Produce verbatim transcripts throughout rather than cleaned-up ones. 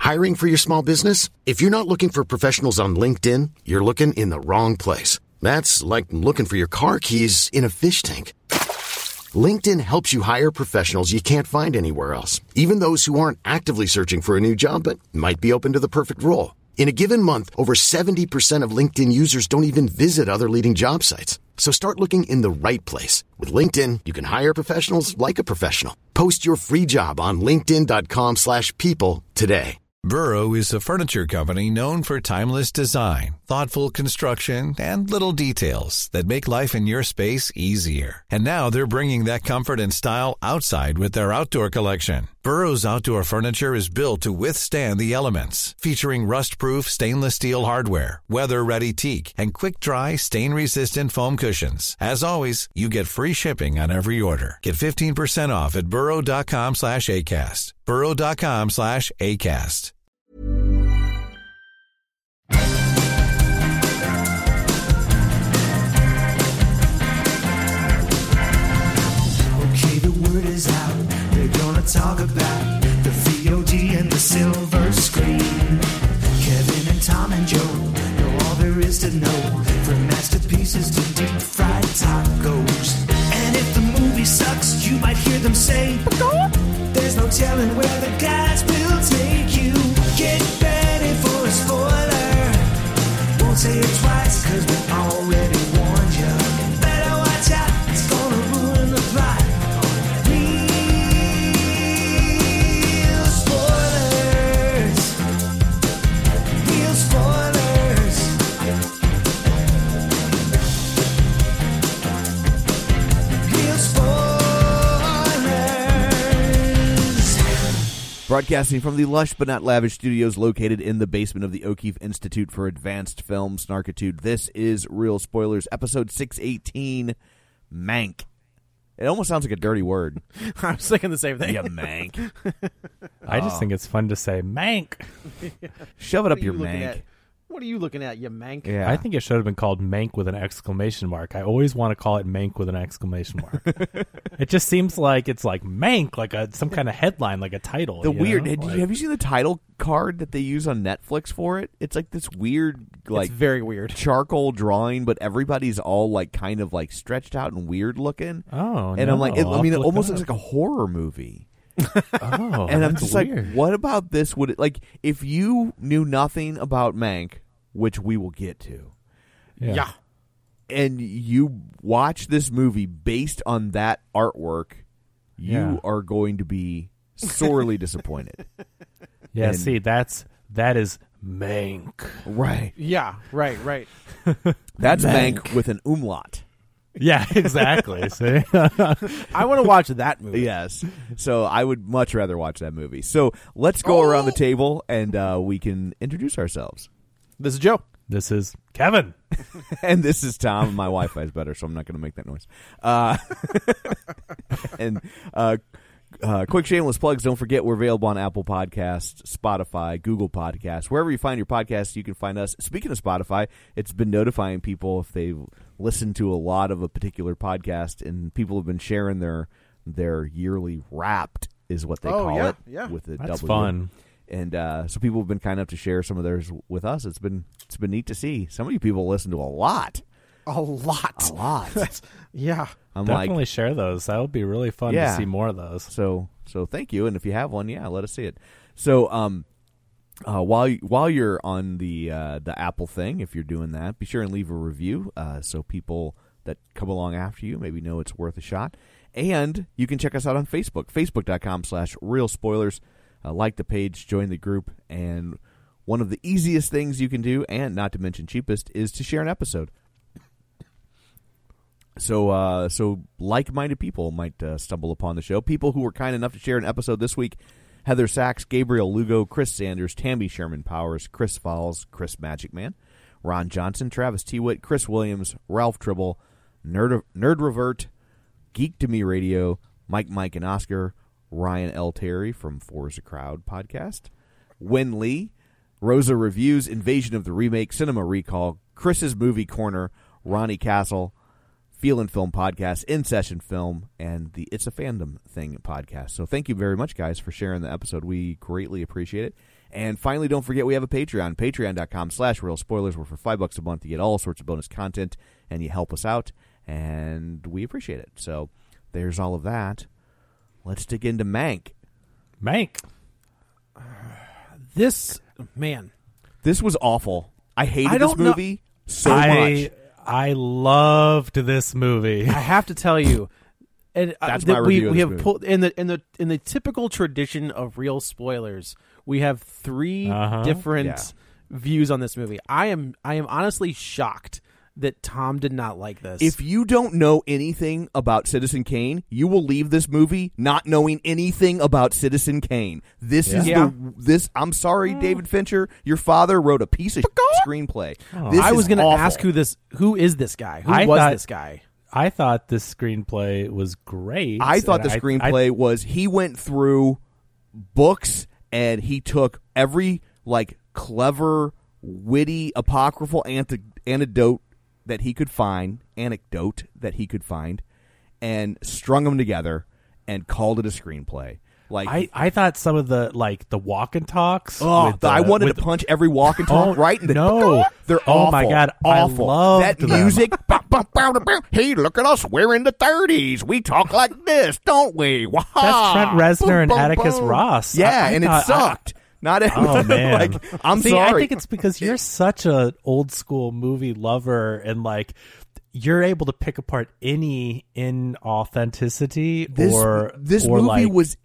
Hiring for your small business? If you're not looking for professionals on LinkedIn, you're looking in the wrong place. That's like looking for your car keys in a fish tank. LinkedIn helps you hire professionals you can't find anywhere else, even those who aren't actively searching for a new job but might be open to the perfect role. In a given month, over seventy percent of LinkedIn users don't even visit other leading job sites. So start looking in the right place. With LinkedIn, you can hire professionals like a professional. Post your free job on linkedin.com slash people today. Burrow is a furniture company known for timeless design, thoughtful construction, and little details that make life in your space easier. And now they're bringing that comfort and style outside with their outdoor collection. Burrow's outdoor furniture is built to withstand the elements, featuring rust-proof stainless steel hardware, weather-ready teak, and quick-dry, stain-resistant foam cushions. As always, you get free shipping on every order. Get fifteen percent off at burrow.com slash ACAST. burrow.com slash ACAST. Okay, the word is out. They're gonna talk about the V O D and the silver screen. Kevin and Tom and Joe know all there is to know, from masterpieces to deep fried tacos. And if the movie sucks, you might hear them say, there's no telling where the guys will take you. Get ready for a spoiler. Won't say it twice, cause we already warned you. Better watch out, it's gonna ruin the plot. Real spoilers. Real spoilers. Real spoilers. Broadcasting from the lush but not lavish studios located in the basement of the O'Keefe Institute for Advanced Film Snarkitude, this is Real Spoilers, episode six eighteen, Mank. It almost sounds like a dirty word. I was thinking the same thing. Yeah, Mank. I just think it's fun to say Mank. Shove it What up are your you looking Mank. at? What are you looking at, you mank? Yeah. I think it should have been called Mank with an exclamation mark. I always want to call it Mank with an exclamation mark. It just seems like it's like Mank, like a some kind of headline, like a title. The you weird. know? Did you, Like- have you seen the title card that they use on Netflix for it? It's like this weird, like It's very weird. charcoal drawing, but everybody's all like kind of like stretched out and weird looking. Oh, and no, I'm like, it, I'll I mean, it have to look almost it looks up. like a horror movie. Oh, And I'm that's just weird. like, what about this? Would it like if you knew nothing about Mank, which we will get to, Yeah. Yeah. and you watch this movie based on that artwork, you Yeah. are going to be sorely disappointed. Yeah, And- see, that's that is Mank. Right. Yeah, right, right. That's Mank. Mank with an umlaut. Yeah, exactly. See? I want to watch that movie. Yes. So I would much rather watch that movie. So let's go around the table and uh, we can introduce ourselves. This is Joe. This is Kevin. And this is Tom. My Wi-Fi is better, so I'm not going to make that noise. Uh, and uh, uh, quick shameless plugs. Don't forget we're available on Apple Podcasts, Spotify, Google Podcasts. Wherever you find your podcasts, you can find us. Speaking of Spotify, it's been notifying people if they've listened to a lot of a particular podcast, and people have been sharing their their yearly Wrapped is what they Oh, call yeah, it. yeah. With a That's W. fun. And uh, so people have been kind enough to share some of theirs with us. It's been it's been neat to see. Some of you people listen to a lot, A lot. a lot. That's, yeah. I'm Definitely like, share those. That would be really fun Yeah. to see more of those. so so thank you. And if you have one, yeah, let us see it. So um, uh, while you, while you're on the uh, the Apple thing, if you're doing that, be sure and leave a review uh, so people that come along after you maybe know it's worth a shot. And you can check us out on Facebook, facebook.com slash real spoilers. Uh, like the page, join the group, and one of the easiest things you can do, and not to mention cheapest, is to share an episode. So, uh, so like-minded people might uh, stumble upon the show. People who were kind enough to share an episode this week: Heather Sachs, Gabriel Lugo, Chris Sanders, Tammy Sherman Powers, Chris Falls, Chris Magic Man, Ron Johnson, Travis Tewitt, Chris Williams, Ralph Tribble, Nerd Nerd Revert, Geek to Me Radio, Mike, Mike, and Oscar, Ryan L. Terry from Four is a Crowd podcast, Wen Lee, Rosa Reviews, Invasion of the Remake, Cinema Recall, Chris's Movie Corner, Ronnie Castle, Feel and Film Podcast, In Session Film, and the It's a Fandom Thing podcast. So thank you very much, guys, for sharing the episode. We greatly appreciate it. And finally, don't forget we have a Patreon, patreon.com slash real spoilers, where for five bucks a month you get all sorts of bonus content, and you help us out, and we appreciate it. So there's all of that. Let's dig into Mank. Mank. This, man. This was awful. I hated I this don't know- movie so I, much. I loved this movie. I have to tell you, and uh, That's that my we review of we this have movie. pulled in the in the in the typical tradition of real spoilers. We have three Uh-huh. different Yeah. views on this movie. I am I am honestly shocked that Tom did not like this. If you don't know anything about Citizen Kane, you will leave this movie not knowing anything about Citizen Kane. This is Yeah. the this. I'm sorry, David Fincher. Your father wrote a piece of screenplay. Oh. This I was is going to awful. ask who this who is this guy? Who I was thought- this guy? I thought this screenplay was great. I thought the and I- screenplay I- was he went through books and he took every like clever, witty, apocryphal ante- anecdote that he could find, anecdote that he could find, and strung them together and called it a screenplay. Like I, I thought some of the like the walk and talks. oh, with the, I wanted with to punch every walk and talk Oh, right in the no. They're Oh, awful. my God. I awful. loved that them. music. Bow, bow, bow, bow, bow. Hey, look at us. We're in the thirties. We talk like this, don't we? Wah. That's Trent Reznor Boom, and boom, Atticus boom. Ross. Yeah, I- I and thought- it sucked. Not Oh man! like I'm See, sorry. I think it's because you're such a old school movie lover, and like you're able to pick apart any inauthenticity this or this or movie like, was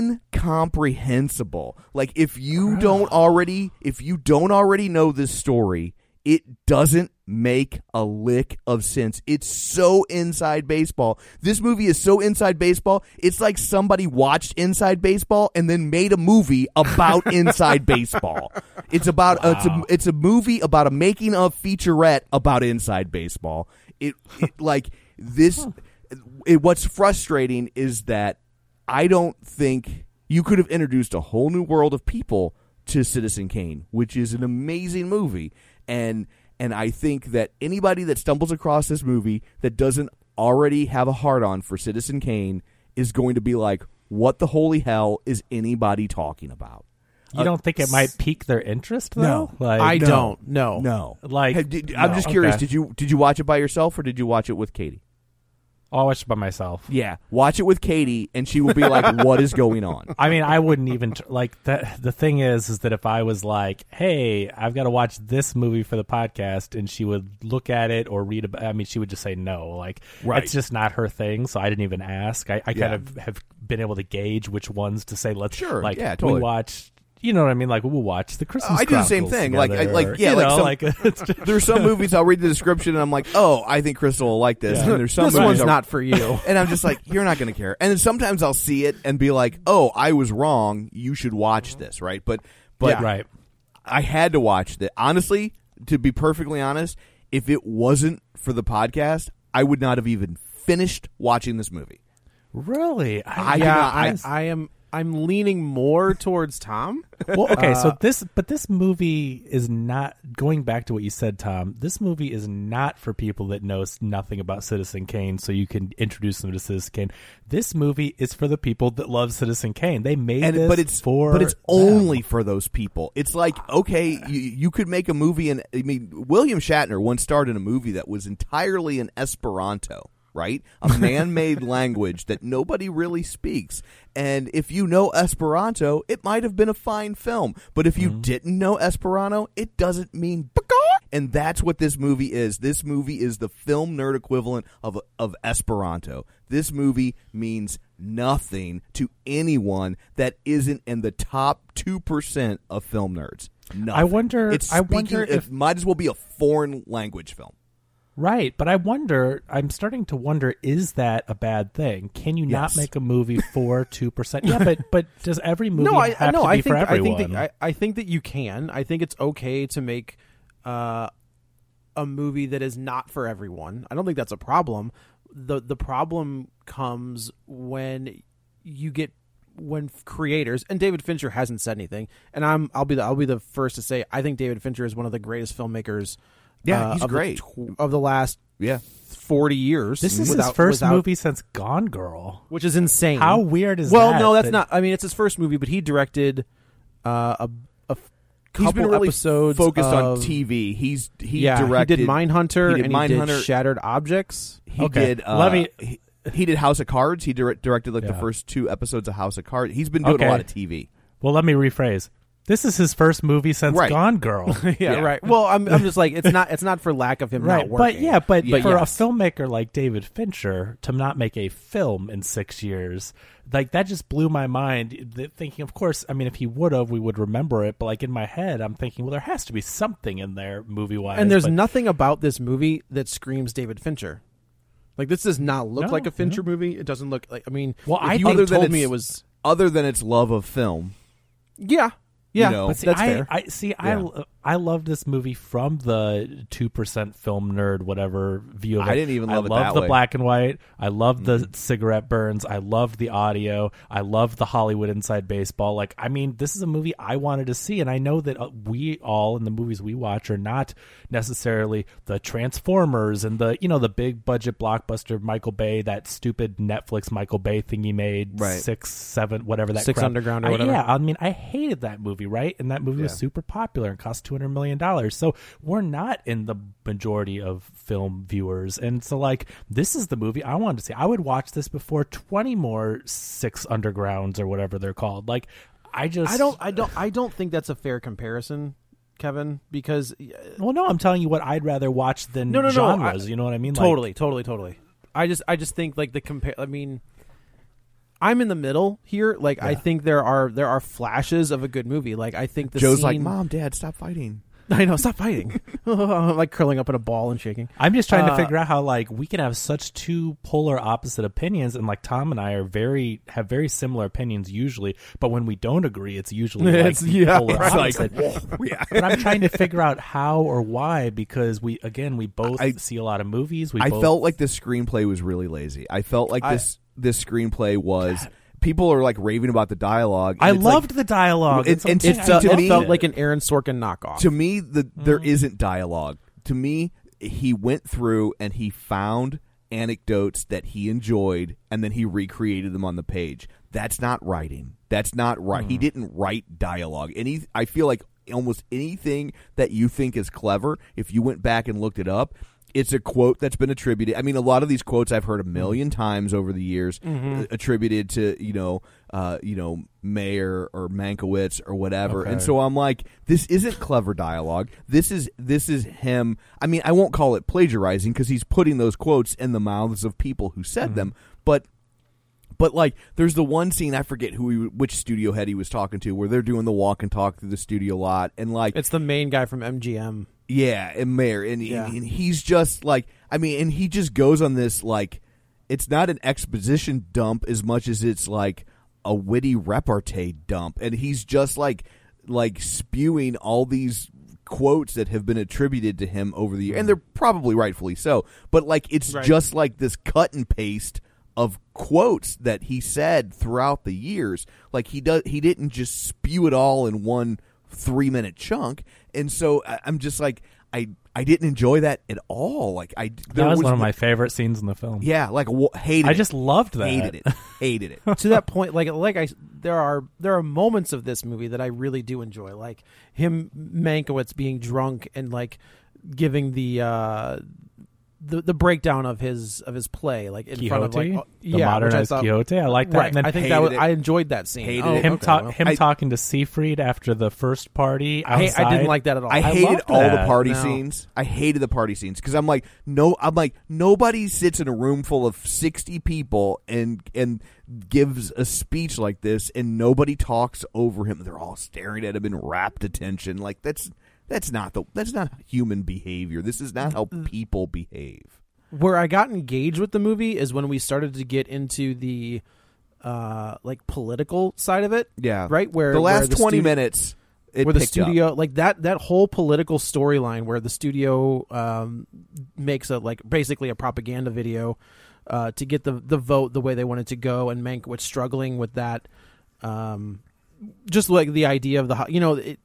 incomprehensible. Like if you don't already if you don't already know this story, it doesn't make a lick of sense. It's so inside baseball. This movie is so inside baseball. It's like somebody watched Inside Baseball and then made a movie about Inside Baseball. It's about Wow. it's a it's a movie about a making of featurette about Inside Baseball. It, it like this. It, what's frustrating is that I don't think you could have introduced a whole new world of people to Citizen Kane, which is an amazing movie. And and I think that anybody that stumbles across this movie that doesn't already have a hard-on for Citizen Kane is going to be like, what the holy hell is anybody talking about? you don't think it might pique their interest though? No. like, I no. don't. No. No. Like, Hey, did- I'm no. just curious, Okay. did you did you watch it by yourself or did you watch it with Katie? I'll watch it by myself. Yeah, watch it with Katie and she will be like, what is going on? I mean, I wouldn't even tr- like that. The thing is, is that if I was like, "Hey, I've got to watch this movie for the podcast," and she would look at it or read about, I mean, she would just say no. Like, Right. it's just not her thing. So I didn't even ask. I, I Yeah. kind of have been able to gauge which ones to say. Let's Sure, like, yeah, we totally. watch. You know what I mean? Like, we'll watch the Christmas. I do the same Chronicles thing. Like, I- together, like, or, yeah, you like know, some- like it's just, There's some movies I'll read the description and I'm like, oh, I think Crystal will like this. Yeah. And there's some This movies one's I'll- not for you. And I'm just like, you're not going to care. And then sometimes I'll see it and be like, oh, I was wrong. You should watch this, right? But, but yeah, right. I had to watch that. Honestly, to be perfectly honest, if it wasn't for the podcast, I would not have even finished watching this movie. Really? I yeah, cannot- I, I- I am. I'm leaning more towards Tom. Well, okay, so Uh, this, but this movie is not, going back to what you said, Tom, this movie is not for people that know s- nothing about Citizen Kane, so you can introduce them to Citizen Kane. This movie is for the people that love Citizen Kane. They made And this but it's for but it's them. only for those people. It's like, okay, you, you could make a movie, and I mean, William Shatner once starred in a movie that was entirely in Esperanto, right? A man-made language that nobody really speaks. And if you know Esperanto, it might have been a fine film. But if you Mm-hmm. didn't know Esperanto, it doesn't mean. And that's what this movie is. This movie is the film nerd equivalent of of Esperanto. This movie means nothing to anyone that isn't in the top two percent of film nerds. Nothing. I wonder- It's I speaking- wonder it if- might as well be a foreign language film. Right, but I wonder, I'm starting to wonder, is that a bad thing? Can you not Yes. make a movie for two percent? Yeah, but but does every movie no, I have no, to be I think for I everyone? think that I, I think that you can. I think it's okay to make uh, a movie that is not for everyone. I don't think that's a problem. the The problem comes when you get when creators, and David Fincher hasn't said anything, and I'm I'll be the I'll be the first to say I think David Fincher is one of the greatest filmmakers. Yeah, uh, he's of great. the tw- of the last Yeah. forty years. this is without- his first without- movie since Gone Girl. which is insane. How weird is well, that? no, that's that- not. I mean, it's his first movie, but he directed uh, a a couple he's been really episodes focused of, on T V. He's he yeah, directed he did Mindhunter he did and Mindhunter. he did Shattered Objects. He Okay, did. Uh, let me- He, he did House of Cards. He direct, directed like the Yeah. first two episodes of House of Cards. He's been doing Okay. a lot of T V. Well, let me rephrase. This is his first movie since Right. Gone Girl. yeah, Yeah. right. Well, I'm I'm just like it's not it's not for lack of him Right, not working. but yeah, but Yeah. for yes. a filmmaker like David Fincher to not make a film in six years, like that just blew my mind. Th- Thinking, of course, I mean, if he would have, we would remember it. But like in my head, I'm thinking, well, there has to be something in there movie wise. And there's but, nothing about this movie that screams David Fincher. Like this does not look No, like a Fincher no. movie. It doesn't look like. I mean, Well, if I you think- would have Other than told me it's- it was. Other than its love of film, Yeah, yeah. know, But see, that's I, fair. I see. Yeah. I I love this movie from the two percent film nerd whatever view of it. I didn't even love I it love that the way. black and white. I love the cigarette burns. I love the audio. I love the Hollywood Inside Baseball. Like, I mean, this is a movie I wanted to see, and I know that uh, we all in the movies we watch are not necessarily the Transformers and the you know the big budget blockbuster Michael Bay, that stupid Netflix Michael Bay thing he made, Right. six, seven, whatever that Six crap. Underground or I- whatever. yeah, I mean, I hated that movie, right? And that movie was Yeah. super popular and cost two hundred million dollars. So we're not in the majority of film viewers. And so, like, this is the movie I wanted to see. I would watch this before twenty more Six Undergrounds or whatever they're called. Like, I just. I don't. I don't. I don't think that's a fair comparison, Kevin. Because uh, Well, no, I'm telling you what I'd rather watch than No, no, no, genres. I- you know what I mean? Like, totally, totally, totally. I just. I just think like the compare. I mean, I'm in the middle here. Like, I Yeah. think there are there are flashes of a good movie. Like, I think the Joe's scene, like, "Mom, Dad, stop fighting." I know. Stop fighting. Like curling up in a ball and shaking. I'm just trying Uh, to figure out how like we can have such two polar opposite opinions, and like Tom and I are very have very similar opinions usually, but when we don't agree, it's usually like It's- the yeah, polar right. opposite. But I'm trying to figure out how or why, because we again we both I- see a lot of movies. We I both, felt like the screenplay was really lazy. I felt like I- this this screenplay was. People are like raving about the dialogue. I and it's like- loved the dialogue. It- That's what I'm and saying. it I felt- did to It me- felt it. like an Aaron Sorkin knockoff. To me, the there Mm. isn't dialogue. To me, he went through and he found anecdotes that he enjoyed, and then he recreated them on the page. That's not writing. That's not right. Mm. He didn't write dialogue. Any, I feel like almost anything that you think is clever, if you went back and looked it up, it's a quote that's been attributed. I mean, a lot of these quotes I've heard a million times over the years, Mm-hmm. uh, attributed to you know, uh, you know, Mayer or Mankiewicz or whatever. Okay. And so I'm like, this isn't clever dialogue. This is this is him. I mean, I won't call it plagiarizing because he's putting those quotes in the mouths of people who said them. But but like, there's the one scene, I forget who he, which studio head he was talking to, where they're doing the walk and talk through the studio lot, and like It's the main guy from M G M. yeah, and Mayer, and, Yeah. and he's just like, I mean, and he just goes on this like, it's not an exposition dump as much as it's like a witty repartee dump, and he's just like, like spewing all these quotes that have been attributed to him over the year, and they're probably rightfully so, but like it's Right. just like this cut and paste of quotes that he said throughout the years. Like he does, he didn't just spew it all in one three minute chunk, and so I, I'm just like, I I didn't enjoy that at all. Like I That there was, one of no- my favorite scenes in the film. yeah, like w- hated. I it. just loved that. hated it, hated it. To that point, like like I, there are there are moments of this movie that I really do enjoy, like him Mankiewicz being drunk and like giving the uh, the the breakdown of his of his play, like in front of like Quixote? oh, The yeah, which I modernized thought- Quixote. I like that. Right, And then I think hated that was, it. I enjoyed that scene. Hated oh, it. him okay, talk well. him I- talking to Seyfried after the first party I, outside. I didn't like that at all. I I hated loved all the that. party No. scenes. I hated the party scenes because I'm like, no, I'm like, nobody sits in a room full of sixty people and and gives a speech like this, and nobody talks over him. They're all staring at him in rapt attention. Like that's that's not the that's not human behavior. This is not how people behave. Where I got engaged with the movie is when we started to get into the uh like political side of it. Yeah, Right, where the last where the twenty stu- minutes, it where the picked up. studio like that that whole political storyline where the studio um makes a like basically a propaganda video uh to get the the vote the way they wanted to go, and Mankiewicz struggling with that, um just like the idea of the ho- you know it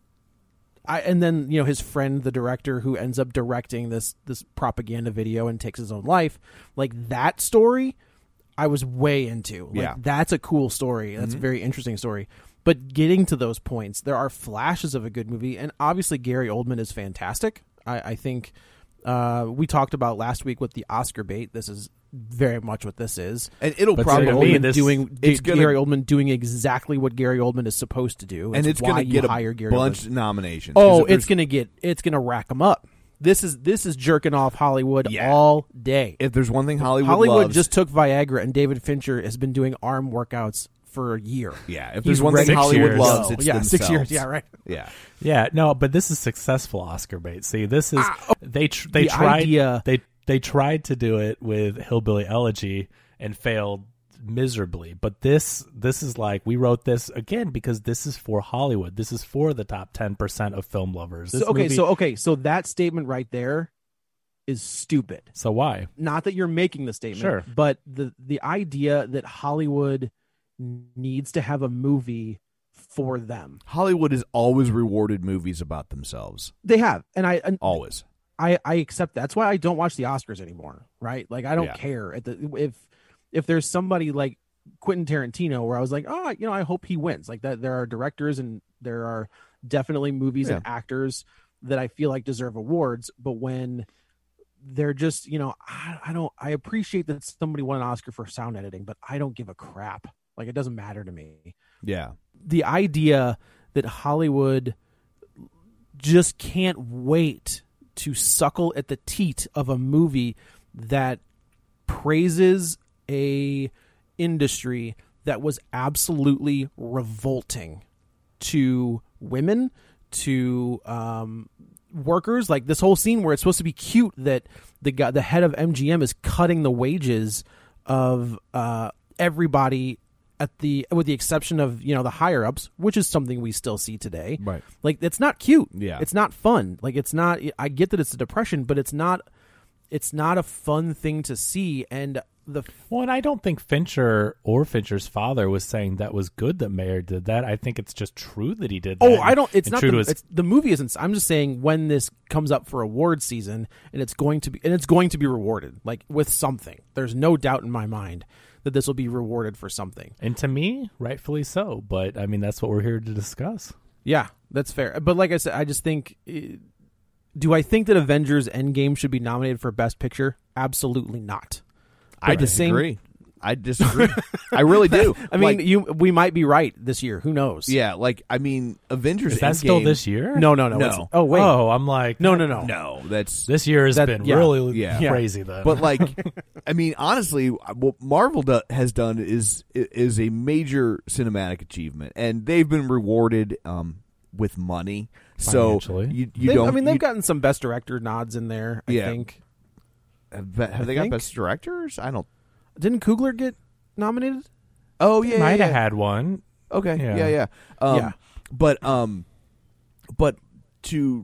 I, and then you know his friend, the director, who ends up directing this this propaganda video and takes his own life. Like that story, I was way into. Like, Yeah. that's a cool story. That's a very interesting story. but getting to those points, there are flashes of a good movie, and obviously Gary Oldman is fantastic. I, I think uh, we talked about last week with the Oscar bait. This is very much what this is, and it'll But probably to Gary me, Oldman this- doing it's Gary gonna- Oldman doing exactly what Gary Oldman is supposed to do, and it's why going to get you a hire Gary bunch Oldman. of nominations. 'Cause Oh, if there's- it's gonna get it's gonna rack them up. This is this is jerking off Hollywood Yeah. all day. if there's one thing Hollywood, Hollywood loves, just took Viagra, and David Fincher has been doing arm workouts for a year. yeah. If He's there's one ready thing Six Hollywood years. loves, No, it's yeah, themselves. six years. Yeah, right. Yeah, Yeah, no, but this is successful Oscar bait. See, this is Ah, oh, they tr- they the tried idea- they they tried to do it with Hillbilly Elegy and failed miserably. But this this is like, we wrote this again because this is for Hollywood. This is for the top ten percent of film lovers. This So, okay, movie- so okay, so that statement right there is stupid. so why? Not that you're making the statement, Sure. but the the idea that Hollywood needs to have a movie for them. Hollywood has always rewarded movies about themselves. They have, and I and Always. I I accept that. That's why I don't watch the Oscars anymore. Right? Like I don't Yeah. care at the if if there's somebody like Quentin Tarantino where I was like, oh, you know, I hope he wins. Like that, there are directors and there are definitely movies and actors that I feel like deserve awards, but when they're just, you know, I, I don't, I appreciate that somebody won an Oscar for sound editing, but I don't give a crap. Like it doesn't matter to me. Yeah. The idea that Hollywood just can't wait to suckle at the teat of a movie that praises a industry that was absolutely revolting to women, to um, workers. Like this whole scene where it's supposed to be cute that the guy, the head of M G M is cutting the wages of uh, everybody at the, with the exception of, you know, the higher ups, which is something we still see today. Right. Like it's not cute. Yeah. It's not fun. Like it's not, I get that it's a depression, but it's not, it's not a fun thing to see. And the, Well, and I don't think Fincher or Fincher's father was saying that was good that Mayer did that. I think it's just true that he did that. oh, I don't, it's And not, true the, to his- it's, the movie isn't, I'm just saying when this comes up for award season and it's going to be, and it's going to be rewarded, like with something. There's no doubt in my mind that this will be rewarded for something. And to me, rightfully so. But I mean, that's what we're here to discuss. Yeah, that's fair. But like I said, I just think, eh, do I think that Avengers Endgame should be nominated for Best Picture? Absolutely not. I But the same- disagree. I disagree. I really do. I mean, Like, you we might be right this year. Who knows? yeah, like I mean, Avengers. Is that still Endgame- this year? No, no, no. No. it's- oh, wait. Oh, I'm like, no, no, no. No, that's This year has That- been yeah. really Yeah. crazy. Then, But like, I mean, honestly, what Marvel do, has done is is a major cinematic achievement, and they've been rewarded um, with money. So Financially. you you They've- don't. I mean, they've you, gotten some Best Director nods in there, I Yeah. think. have, have they I got think. best directors? I don't. Didn't Coogler get nominated? Oh yeah, might yeah, have yeah. had one. Okay, yeah, Yeah. yeah, Um, Yeah. But um, but to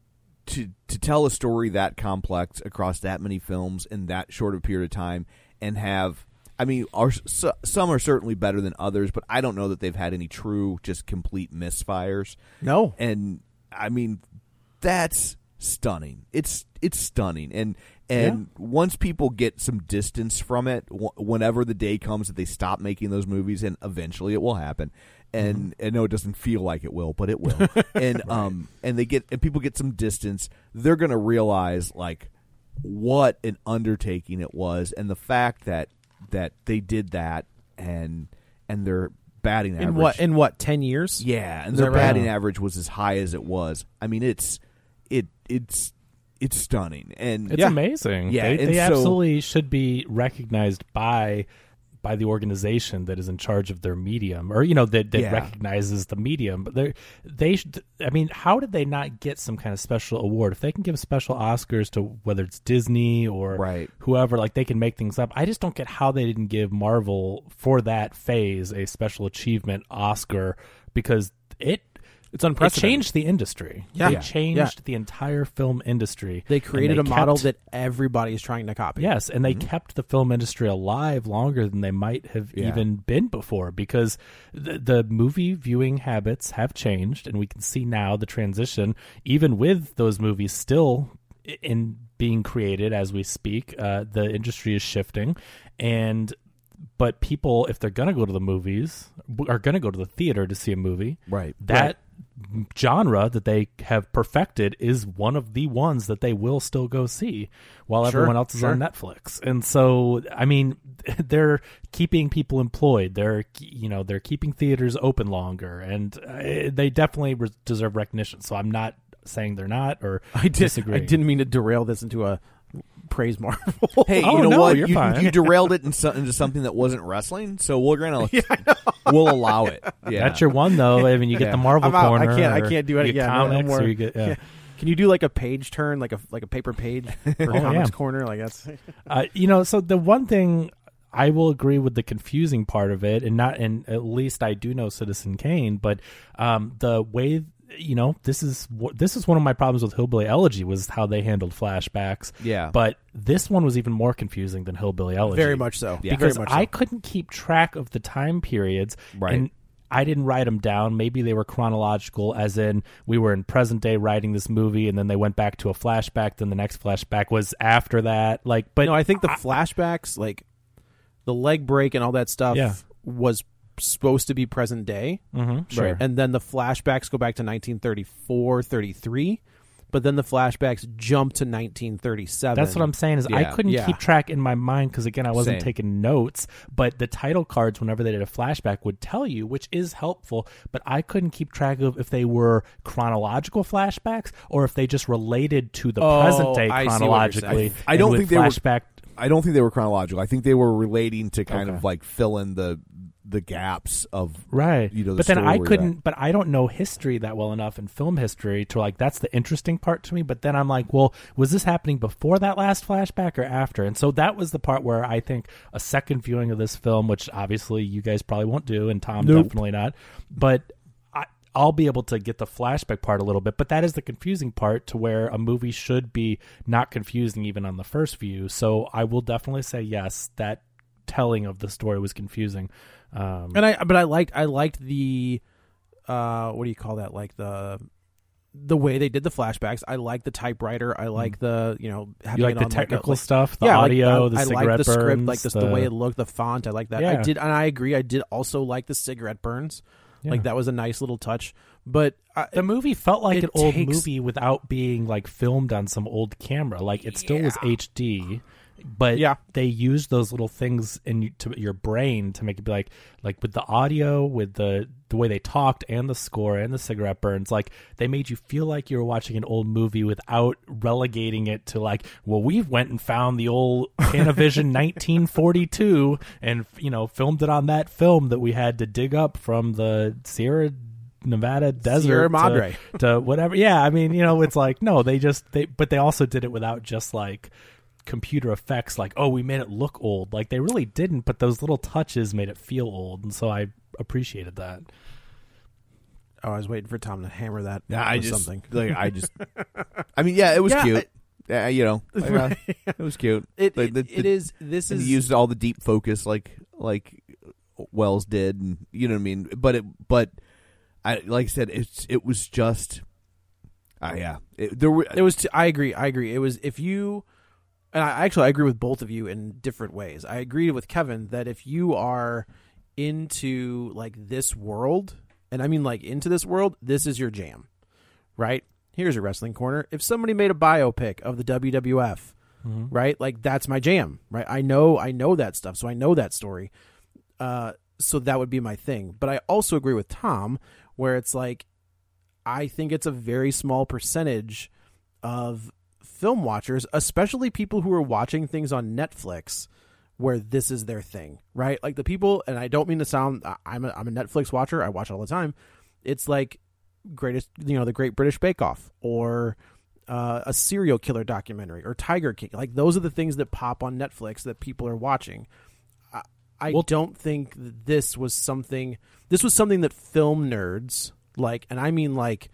to to tell a story that complex across that many films in that short of a period of time, and have, I mean, are so, some are certainly better than others, but I don't know that they've had any true, just complete misfires. No. And I mean, that's stunning. It's it's stunning, and and once people get some distance from it, w- whenever the day comes that they stop making those movies, and eventually it will happen. And I know it doesn't feel like it will, but it will. And um, and they get and people get some distance. They're gonna realize like what an undertaking it was, and the fact that that they did that, and and their batting average In what? In what? Ten years? yeah, and Is their that right? batting average was as high as it was. I mean, it's it it's it's stunning, and It's Yeah. amazing. Yeah, they, and they so- absolutely should be recognized by by the organization that is in charge of their medium, or you know that, that Yeah. recognizes the medium. But they they should. I mean, how did they not get some kind of special award? If they can give special Oscars to whether it's Disney or Right. whoever, like they can make things up. I just don't get how they didn't give Marvel for that phase a special achievement Oscar, because it. It's It unprecedented. changed the industry. Yeah. They Yeah. changed Yeah. the entire film industry. They and created they a model kept- that everybody is trying to copy. Yes, and they kept the film industry alive longer than they might have Yeah. even been before, because the, the movie viewing habits have changed, and we can see now the transition, even with those movies still i- in being created as we speak. Uh, the industry is shifting, and but people, if they're going to go to the movies, are going to go to the theater to see a movie. Right. That right. genre that they have perfected is one of the ones that they will still go see while Sure, everyone else is sure. on Netflix. And so, I mean, they're keeping people employed. They're, you know, they're keeping theaters open longer, and uh, they definitely re- deserve recognition. So I'm not saying they're not, or I did, disagree. I didn't mean to derail this into a praise Marvel. Hey, Oh, you know no, what? you're You, fine. you derailed it in so, into something that wasn't wrestling, so we're gonna we'll allow it. Yeah. That's your one, though. I mean, you get Yeah. the Marvel I'm out. I corner. can't- I or can't do it. you get Yeah, no, no comics, more. or you get, yeah. Yeah. Can you do like a page turn, like a like a paper page for Oh, Comics yeah. Corner? Like that's Uh, you know, so the one thing I will agree with the confusing part of it, and not, and at least I do know Citizen Kane, but um, the way, you know, this is wh- this is one of my problems with Hillbilly Elegy was how they handled flashbacks. Yeah. But this one was even more confusing than Hillbilly Elegy. very much so. Yeah. Because very much so. I couldn't keep track of the time periods. Right. And I didn't write them down. Maybe they were chronological, as in we were in present day writing this movie, and then they went back to a flashback. Then the next flashback was after that. Like, but no, I think the flashbacks, like the leg break and all that stuff, Yeah. was supposed to be present day. Mhm, sure. Right. And then the flashbacks go back to nineteen thirty-four, thirty-three, but then the flashbacks jump to nineteen thirty-seven. That's what I'm saying is I Yeah. couldn't Yeah. keep track in my mind because, again, I wasn't Same. taking notes. But the title cards, whenever they did a flashback, would tell you, which is helpful. But I couldn't keep track of if they were chronological flashbacks or if they just related to the Oh, present day I see what you're chronologically. saying. I don't and think with they were- flashback. I don't think they were chronological. I think they were relating to kind Okay. of like fill in the the gaps of Right. You know, the but then story I where couldn't, you're at. but I don't know history that well enough in film history to like, that's the interesting part to me. But then I'm like, well, was this happening before that last flashback or after? And so that was the part where I think a second viewing of this film, which obviously you guys probably won't do, and Tom Nope. definitely not, but I, I'll be able to get the flashback part a little bit. But that is the confusing part to where a movie should be not confusing even on the first view. So I will definitely say yes, that telling of the story was confusing. Um, And I, but I liked, I liked the, uh, what do you call that? Like the, the way they did the flashbacks. I like the typewriter. I like the, you know, having you like it the on technical like, stuff, the yeah, audio, like, the I, cigarette I like the burns, script, like this, the, way it looked, the font. I like that. I Yeah. did, and I agree. I did also like the cigarette burns. Yeah. Like that was a nice little touch. But I, The movie felt like It an old takes- movie without being like filmed on some old camera. Like it still was H D, but Yeah. they used those little things in you, to your brain to make it be like, like with the audio, with the the way they talked, and the score, and the cigarette burns. Like they made you feel like you were watching an old movie without relegating it to like, well, we went and found the old Panavision nineteen forty-two and you know filmed it on that film that we had to dig up from the Sierra Nevada desert Sierra to- Madre. to, whatever. Yeah, I mean, you know, it's like no, they just they, but they also did it without just like computer effects. Like, oh, we made it look old. Like they really didn't, but those little touches made it feel old, and so I appreciated that. oh, I was waiting for Tom to hammer that. Yeah, I with just something. like I just. I mean, yeah, it was Yeah, cute. I- yeah, you know, like, uh, it was cute. It, Like, it, the- it the- is. This and is he used all the deep focus like like Wells did, and you know what I mean. But it, but I like I said, it's it was just, uh, yeah, it, there were. It was. T- I agree. I agree. It was. If you, and I actually I agree with both of you in different ways. I agreed with Kevin that if you are into like this world, and I mean like into this world, this is your jam, right? Here's your wrestling corner. If somebody made a biopic of the W W F, right, like that's my jam, right? I know, I know that stuff, so I know that story. Uh, so that would be my thing. But I also agree with Tom, where it's like, I think it's a very small percentage of film watchers, especially people who are watching things on Netflix, where this is their thing, right? Like the people, and I don't mean to sound, I'm a, I'm a Netflix watcher. I watch it all the time. It's like greatest, you know, the Great British Bake Off, or uh, a serial killer documentary, or Tiger King. Like those are the things that pop on Netflix that people are watching. I, I Well- don't think that this was something, this was something that film nerds, like, and I mean like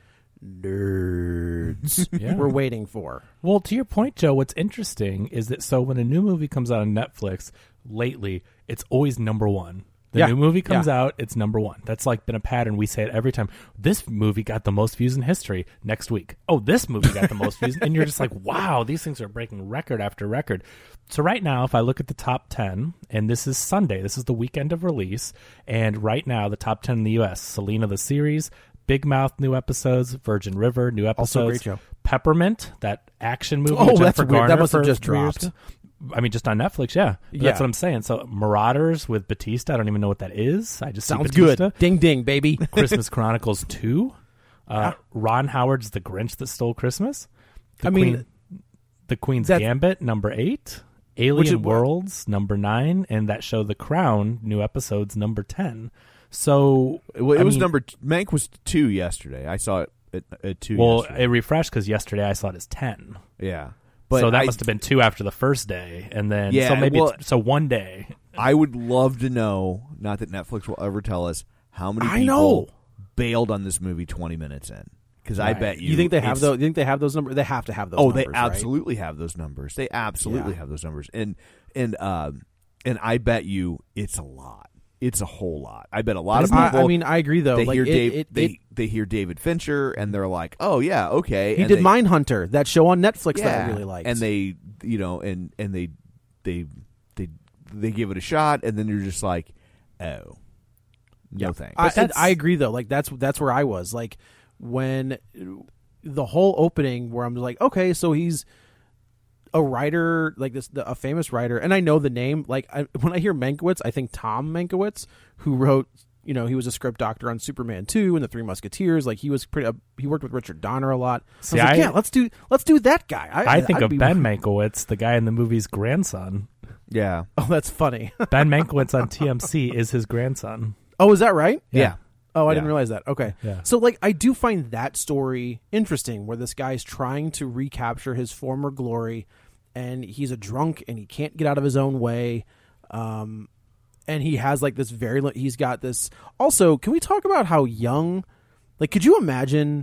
nerds, Yeah. were waiting for. Well, to your point, Joe, what's interesting is that so when a new movie comes out on Netflix lately, it's always number one. The The Yeah. new movie comes Yeah. out, it's number one. That's like been a pattern. We say it every time. This movie got the most views in history. Next week, oh, this movie got the most views. And you're just like, wow, these things are breaking record after record. So right now, if I look at the top ten, and this is Sunday, this is the weekend of release, and right now, the top ten in the U S, Selena the series, Big Mouth new episodes, Virgin River new episodes. Also a great show. Peppermint, that action movie. Oh, with that's Jennifer weird. That Garner must have for just three years dropped. ago. I mean, just on Netflix, yeah. But Yeah. That's what I'm saying. So Marauders with Batista, I don't even know what that is. I just see Sounds Batista. good. Ding ding, baby. Christmas Chronicles two. Uh, Ron Howard's The Grinch That Stole Christmas. The I mean, Queen, The Queen's that- Gambit, number eight. Alien Which is- Worlds, number nine. And that show The Crown, new episodes, number ten. So Well, it I was mean, number t- Mank was two yesterday. I saw it at, at two. Well, yesterday. it refreshed because yesterday I saw it as ten. yeah, but so that I, must have been two after the first day, and then Yeah, so maybe well- it's, so one day. I would love to know. Not that Netflix will ever tell us how many I people know. bailed on this movie twenty minutes in. Because I Right. bet you. You think they have it's- those? You think they have those numbers? They have to have those. Oh, numbers, they right? absolutely have those numbers. They absolutely Yeah. have those numbers, and and um and I bet you it's a lot. It's a whole lot. I bet a lot of I, people. I mean, I agree though. they like hear it, Dave. it, they it, they hear David Fincher, and they're like, "Oh yeah, okay." he and did they, Mindhunter, that show on Netflix yeah, that I really liked, and they, you know, and and they they they they give it a shot, and then you're just like, "Oh, no thanks." I, that's- I agree though. Like that's that's where I was. Like when the whole opening, where I'm like, okay, so he's a writer, like this, the, a famous writer, and I know the name. Like I, when I hear Mankiewicz, I think Tom Mankiewicz, who wrote, you know, he was a script doctor on Superman two and the Three Musketeers. Like he was pretty. Uh, he worked with Richard Donner a lot. See, I was like, I- yeah, let's do let's do that guy. I, I think I'd of be- Ben Mankiewicz, the guy in the movie's grandson. yeah, Oh, that's funny. Ben Mankiewicz on T M C is his grandson. Oh, is that right? yeah. Oh, I Yeah. didn't realize that. Okay. Yeah. So, like, I do find that story interesting where this guy's trying to recapture his former glory and he's a drunk and he can't get out of his own way. Um, and he has, like, this very, li- he's got this. Also, can we talk about how young, like, could you imagine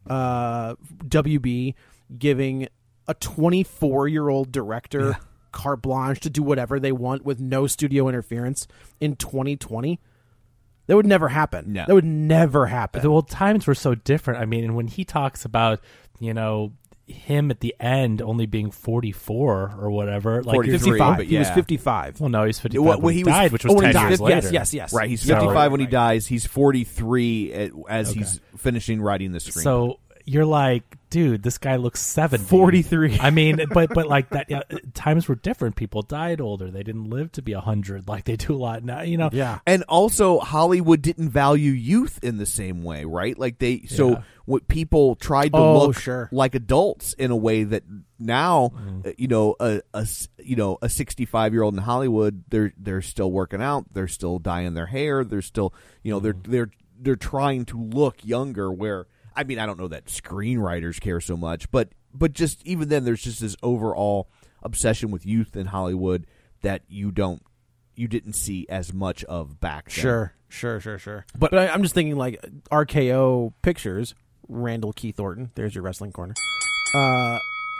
uh, W B giving a twenty-four year old director carte blanche to do whatever they want with no studio interference in twenty twenty? That would never happen. No. That would never happen. Well, times were so different. I mean, and when he talks about, you know, him at the end only being forty-four or whatever, like you're- forty-three, fifty-five. but He was yeah. fifty-five. well, no, he's fifty-five Well, when he he was- died, which was oh, when he ten died. years Yes, later. yes, yes. Right, he's So- fifty-five when he Right. dies. He's forty-three at, as he's finishing writing the screenplay. So you're like, dude, this guy looks seventy. forty-three. I mean, but but like that, yeah, times were different. People died older. They didn't live to be a hundred like they do a lot now. You know, Yeah. And also, Hollywood didn't value youth in the same way, right? Like they, so Yeah. what people tried to Oh, look sure. like adults in a way that now, Mm-hmm. uh, you know, a, a s- you know a sixty-five year old in Hollywood, they're they're still working out, they're still dyeing their hair, they're still, you know, they're Mm-hmm. they're they're trying to look younger. Where I mean, I don't know that screenwriters care so much, but but just even then, there's just this overall obsession with youth in Hollywood that you don't. You didn't see as much of back then. Sure, sure, sure, sure. But, but I, I'm just thinking like R K O Pictures, Randall Keith Orton. There's your wrestling corner. Uh,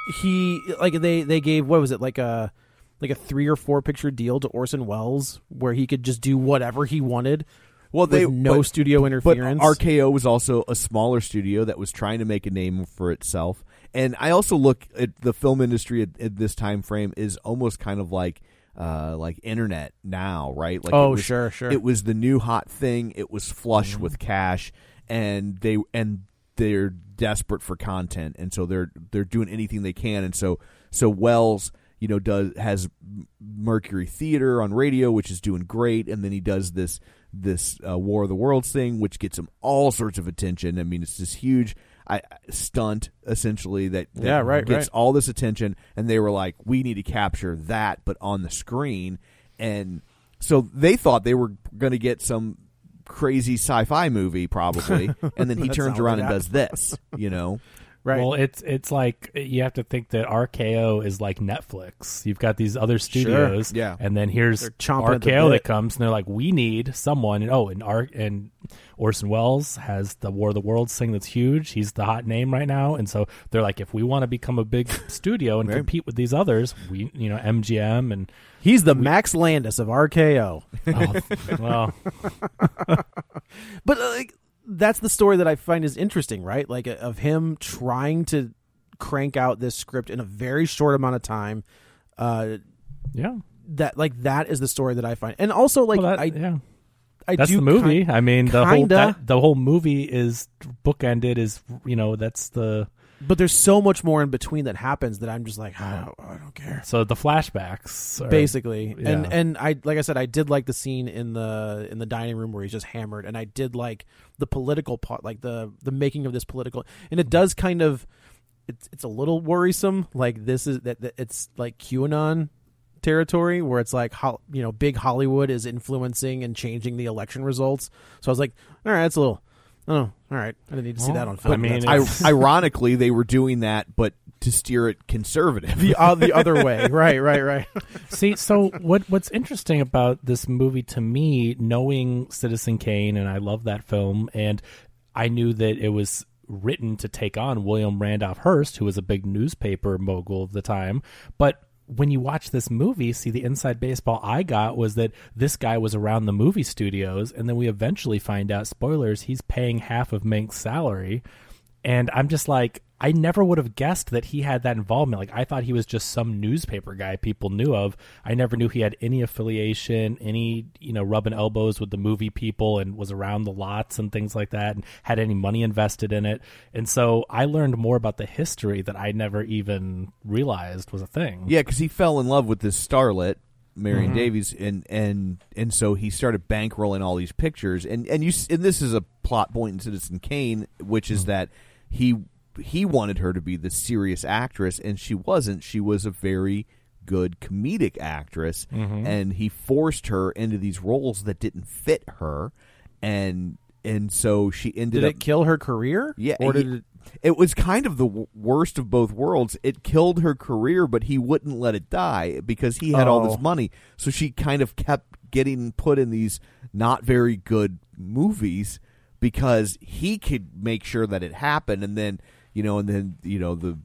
he like they they gave what was it like a like a three or four picture deal to Orson Welles where he could just do whatever he wanted. Well, they with no but, studio but interference. R K O was also a smaller studio that was trying to make a name for itself. And I also look at the film industry at, at this time frame is almost kind of like uh, like internet now, right? Like Oh, it was, sure, sure. It was the new hot thing. It was flush with cash, and they and they're desperate for content, and so they're they're doing anything they can. And so so Wells, you know, does has Mercury Theater on radio, which is doing great, and then he does this this uh, War of the Worlds thing, which gets him all sorts of attention. I mean, it's this huge I, stunt essentially that, that Yeah, right, gets right. all this attention, and they were like, we need to capture that, but on the screen. And so they thought they were going to get some crazy sci-fi movie probably, and then he That turns sounds around like and that. does this, you know. Right. Well, it's it's like you have to think that R K O is like Netflix. You've got these other studios, Sure. Yeah. and then here's They're chomping R at the K O bit. that comes, and they're like, we need someone. And oh, and R and Orson Welles has the War of the Worlds thing that's huge. He's the hot name right now, and so they're like, if we want to become a big studio and Right. compete with these others, we you know M G M and He's the Max Landis of R K O. oh, well, But uh, like that's the story that I find is interesting, right? Like uh, of him trying to crank out this script in a very short amount of time. Uh, yeah. that like that is the story that I find, and also like Well, that, I, yeah. I That's do the movie. kind- I mean, the whole kinda. that, the whole movie is bookended. Is you know that's the but there's so much more in between that happens that I'm just like I don't, I don't care. so the flashbacks are, Basically, yeah. and and I like I said, I did like the scene in the in the dining room where he's just hammered, and I did like the political part, like the the making of this political, and it does kind of it's it's a little worrisome. Like this is that, that it's like QAnon territory where it's like ho- you know big Hollywood is influencing and changing the election results. So I was like, all right, that's a little. Oh, all right. I didn't need to see Well, that on film. I mean, That's I, it's- ironically, they were doing that, but to steer it conservative. the uh, the other way. Right, right, right. See, so what what's interesting about this movie to me, knowing Citizen Kane, and I love that film, and I knew that it was written to take on William Randolph Hearst, who was a big newspaper mogul of the time, but when you watch this movie, see, the inside baseball I got was that this guy was around the movie studios, and then we eventually find out, spoilers, he's paying half of Mink's salary. And I'm just like, I never would have guessed that he had that involvement. Like, I thought he was just some newspaper guy people knew of. I never knew he had any affiliation, any, you know, rubbing elbows with the movie people and was around the lots and things like that and had any money invested in it. And so I learned more about the history that I never even realized was a thing. Yeah, because he fell in love with this starlet, Marion Mm-hmm. Davies, and and and so he started bankrolling all these pictures. And and you s- and this is a plot point in Citizen Kane, which is Mm-hmm. that he he wanted her to be the serious actress, and she wasn't. She was a very good comedic actress, Mm-hmm. and he forced her into these roles that didn't fit her, and and so she ended Did up it kill her career? yeah, Or did he- it? it was kind of the w- worst of both worlds. It killed her career, but he wouldn't let it die because he had all Oh. this money. So she kind of kept getting put in these not very good movies because he could make sure that it happened, and then you know, and then you know the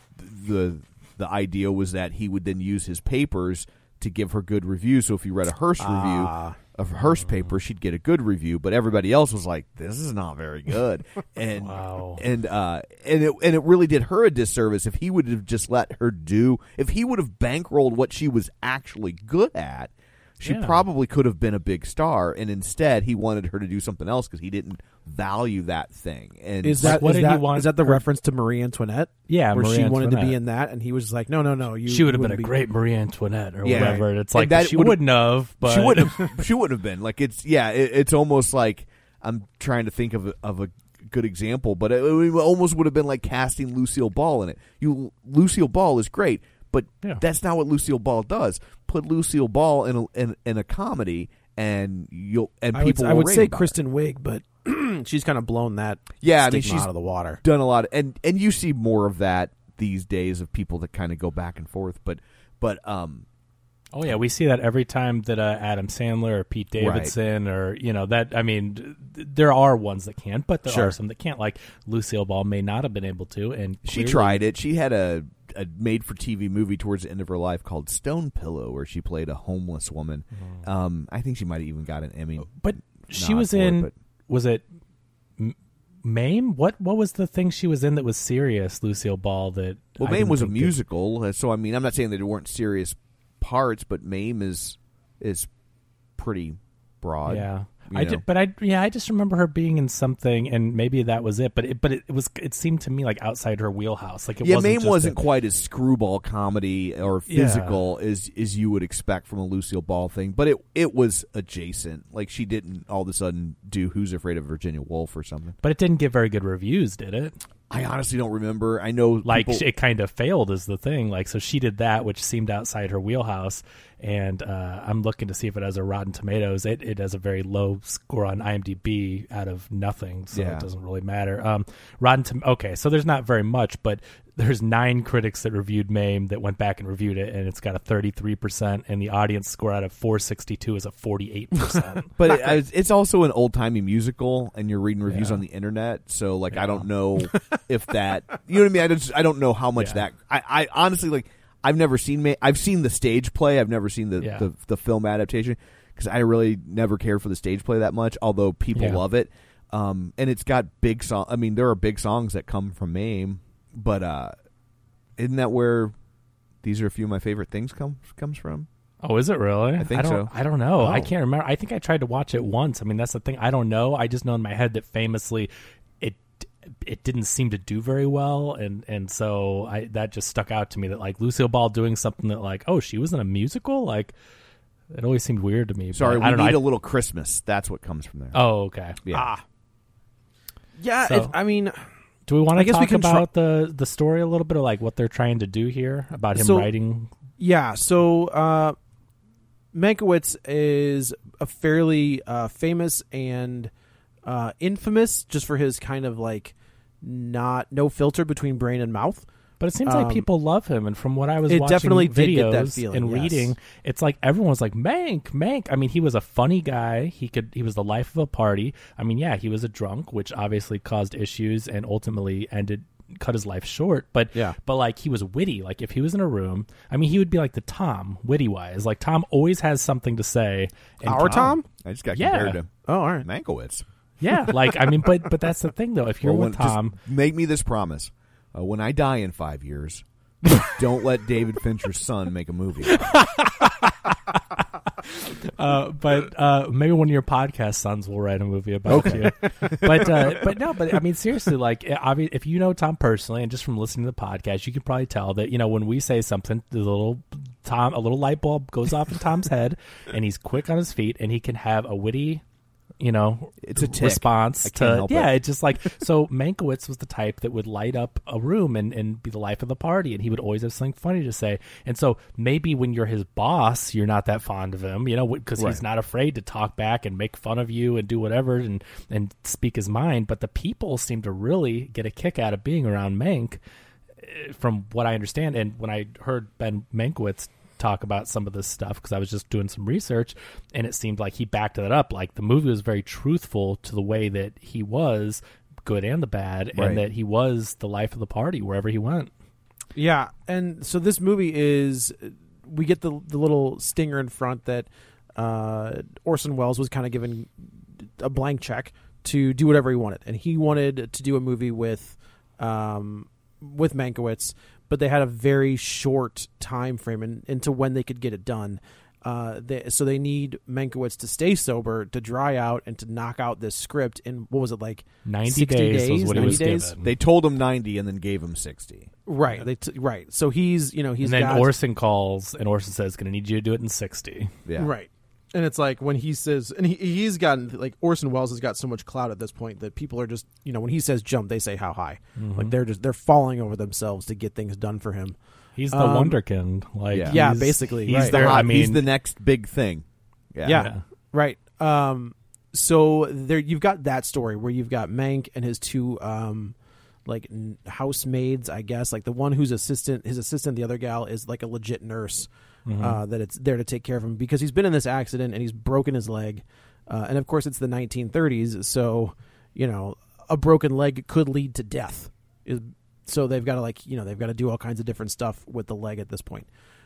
the the idea was that he would then use his papers to give her good reviews. So if you read a Hearst Ah. review of Hearst paper, she'd get a good review, but everybody else was like, "This is not very good," and Wow. and uh, and it and it really did her a disservice if he would have just let her do. If he would have bankrolled what she was actually good at, she Yeah. probably could have been a big star. And instead, he wanted her to do something else because he didn't value that thing. And Is Like, that what is did he that, want is that the her- reference to Marie Antoinette? Yeah, where Marie she wanted to be Antoinette. in that, and he was just like, "No, no, no, you." She would have you been a wouldn't be- great Marie Antoinette or Yeah. whatever. And it's And like that she would've- wouldn't have, but she wouldn't have. She wouldn't have been like it's. Yeah, it, it's almost like I'm trying to think of a, of a good example, but it, it almost would have been like casting Lucille Ball in it. You Lucille Ball is great, but Yeah. that's not what Lucille Ball does. Put Lucille Ball in a, in, in a comedy, and you'll and I would, people. I will would rave say about it. Kristen Wiig, but she's kind of blown that. Yeah, I mean, stigma she's out of the water. done a lot, of, and and you see more of that these days of people that kind of go back and forth. But but um, oh yeah, we see that every time that uh, Adam Sandler or Pete Davidson or you know that. I mean, th- there are ones that can, but there Sure. are some that can't. Like Lucille Ball may not have been able to, and she clearly- tried it. She had a, a made-for-T V movie towards the end of her life called Stone Pillow, where she played a homeless woman. Um, I think she might have even got an Emmy. But she nod was for it, in. but- Was it M- Mame? What what was the thing she was in that was serious? Lucille Ball. That Well, I Mame didn't was a think that- musical, uh, so I mean, I'm not saying that there weren't serious parts, but Mame is is pretty broad. Yeah, you I know. did, but I yeah I just remember her being in something, and maybe that was it. But it, but it, it was it seemed to me like outside her wheelhouse. Like it yeah, wasn't Mame just wasn't a- quite as screwball comedy or Yeah. physical as as you would expect from a Lucille Ball thing, but it it was adjacent. Like she didn't all of a sudden do Who's Afraid of Virginia Woolf or something. But it didn't get very good reviews, did it? I honestly don't remember. I know Like people... it kind of failed is the thing. Like, so she did that, which seemed outside her wheelhouse. And uh, I'm looking to see if it has a Rotten Tomatoes. It it has a very low score on IMDb out of nothing, so Yeah. it doesn't really matter. Um, Rotten Tom- okay, so there's not very much, but there's nine critics that reviewed MAME that went back and reviewed it, and it's got a thirty-three percent, and the audience score out of four sixty-two is a forty-eight percent. But it, it's also an old-timey musical, and you're reading reviews Yeah. on the internet, so like Yeah. I don't know if that, you know what I mean? I just I don't know how much Yeah. that. I, I honestly like. I've never seen. Ma- I've seen the stage play. I've never seen the Yeah. the, the film adaptation because I really never cared for the stage play that much. Although people Yeah. love it, um, and it's got big song. I mean, there are big songs that come from MAME, but uh, isn't that where these are a few of my favorite things come comes from? Oh, is it really? I think don't, so. I don't know. Oh. I can't remember. I think I tried to watch it once. I mean, that's the thing. I don't know. I just know in my head that famously it it didn't seem to do very well, and and so I that just stuck out to me that like Lucille Ball doing something that like, oh, she was in a musical? Like, it always seemed weird to me. Sorry, but we I don't need know. a little Christmas. That's what comes from there. Oh, okay. yeah. Ah. Yeah, So- it, I mean, Do we want I to guess we talk can try- about the the story a little bit, of like what they're trying to do here about him So- writing? yeah. So uh, Mankiewicz is a fairly uh, famous and uh, infamous just for his kind of like not no filter between brain and mouth. But it seems Um, like people love him, and from what I was it watching definitely did get videos that feeling, and yes. reading, it's like everyone was like Mank, Mank. I mean, he was a funny guy. He could, he was the life of a party. I mean, yeah, he was a drunk, which obviously caused issues and ultimately ended, cut his life short. But Yeah. but like he was witty. Like if he was in a room, I mean, he would be like the Tom, witty wise. Like Tom always has something to say. And Our Tom? I just got Yeah. compared to Oh, all right. Mankiewicz. yeah, like I mean, but but that's the thing though. If you're Well, with when- just Tom, make me this promise: uh, when I die in five years, don't let David Fincher's son make a movie. Uh, but uh, maybe one of your podcast sons will write a movie about you. But uh, but no, but I mean seriously, like obvi- if you know Tom personally and just from listening to the podcast, you can probably tell that you know when we say something, the little Tom, a little light bulb goes off in Tom's head, and he's quick on his feet, and he can have a witty, you know, It's a tick. response I to can't help yeah. it. It's just like so. Mankiewicz was the type that would light up a room and, and be the life of the party, and he would always have something funny to say. And so maybe when you're his boss, you're not that fond of him, you know, because he's Right. not afraid to talk back and make fun of you and do whatever and and speak his mind. But the people seem to really get a kick out of being around Mank, eh, from what I understand. And when I heard Ben Mankiewicz talk about some of this stuff, because I was just doing some research, and it seemed like he backed that up. Like the movie was very truthful to the way that he was, good and the bad, Right. and that he was the life of the party wherever he went. Yeah, and so this movie is we get the the little stinger in front that uh, Orson Welles was kind of given a blank check to do whatever he wanted, and he wanted to do a movie with um, with Mankiewicz, but they had a very short time frame in, into when they could get it done. Uh, they, so they need Mankiewicz to stay sober, to dry out, and to knock out this script in what was it like ninety sixty days, was days, what he ninety was days? given. They told him ninety and then gave him sixty. Right, they t- right. So he's you know he's and then got, Orson calls, and Orson says, "Going to need you to do it in sixty." Yeah. Right. And it's like when he says, and he, he's gotten, like, Orson Welles has got so much clout at this point that people are just, you know, when he says jump, they say how high. Like, they're just, they're falling over themselves to get things done for him. He's the Um, wonderkind. Like Yeah. Yeah, he's- basically, he's right. there. The hot- I mean, he's the next big thing. Yeah. Yeah. Yeah. Right. Um, so there, you've got that story where you've got Mank and his two, um, like n- housemaids, I guess, like the one who's assistant, his assistant, the other gal is like a legit nurse. Uh, that it's there to take care of him because he's been in this accident and he's broken his leg, uh, and of course it's the nineteen thirties, so you know a broken leg could lead to death. Is so they've got to like you know they've got to do all kinds of different stuff with the leg at this point.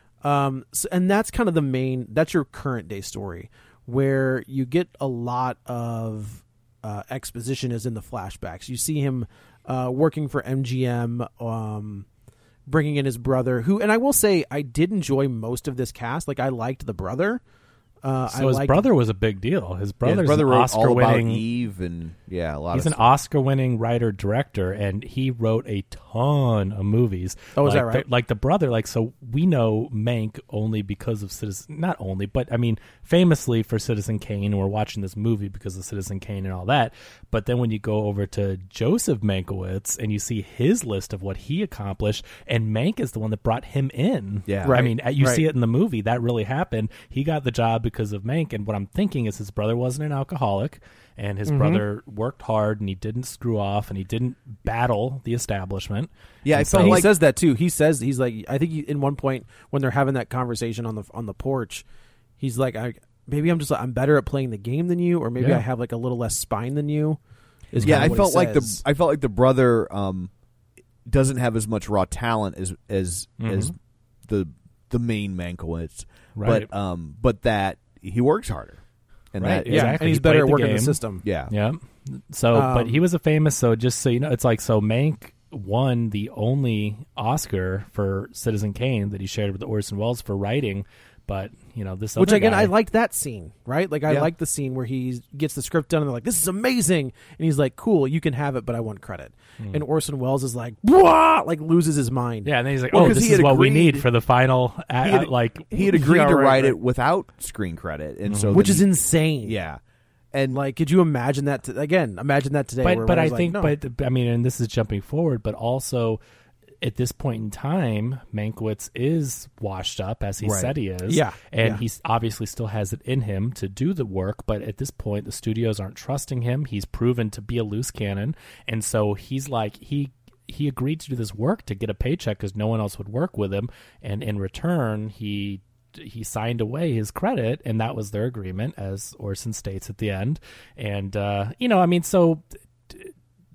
Um, so, and that's kind of the main. That's your current day story, where you get a lot of uh, exposition is in the flashbacks. You see him uh, working for M G M. Um, bringing in his brother, who, and I will say, I did enjoy most of this cast. Like, I liked the brother. Uh, So I his liked- brother was a big deal. His Yeah, brother's his brother an wrote Oscar all about winning. Eve, and yeah, a lot He's of an stuff. Oscar-winning writer-director, and he wrote a ton of movies. Oh, is like that right? The, like the brother, like so we know Mank only because of Citizen. Not only, but I mean, famously for Citizen Kane, and we're watching this movie because of Citizen Kane and all that. But then when you go over to Joseph Mankiewicz and you see his list of what he accomplished, and Mank is the one that brought him in. Yeah. I Right, mean, you right. see it in the movie. That really happened. He got the job because of Mank, and what I'm thinking is his brother wasn't an alcoholic, and his brother worked hard, and he didn't screw off, and he didn't battle the establishment. Yeah, I And felt And he like says that too. He says he's like I think he, in one point when they're having that conversation on the on the porch, he's like, I maybe I'm just I'm better at playing the game than you, or maybe Yeah. I have like a little less spine than you. Is yeah, kinda I what he felt like the says. I felt like the brother um, doesn't have as much raw talent as as as the the main Mankiewicz, Right. but um, but that he works harder, and Right, that yeah, exactly. and he's He better played at the working the game. system. yeah, Yeah. So, Um, but he was a famous. So just so you know, it's like so Mank won the only Oscar for Citizen Kane that he shared with Orson Welles for writing. But you know this, Which other again, guy, I liked that scene, right? Like I Yeah. like the scene where he gets the script done and they're like, "This is amazing," and he's like, "Cool, you can have it, but I want credit." And Orson Welles is like, "Wah!" like loses his mind. Yeah, and then he's like, Well, "Oh, 'cause this he is had what we agreed- need for the final." Uh, He had- like he had agreed Yeah, to right, write right. it without screen credit, and so which then is he- insane. yeah, and Like, could you imagine that? To, again, imagine that today. but where but I everyone's like, think, no. but I mean, and this is jumping forward, but also at this point in time, Mankiewicz is washed up as he Right. said he is. Yeah, and yeah. he's obviously still has it in him to do the work. But at this point, the studios aren't trusting him. He's proven to be a loose cannon, and so he's like he. He agreed to do this work to get a paycheck because no one else would work with him, and in return, he he signed away his credit, and that was their agreement, as Orson states at the end. And uh, you know, I mean, so t-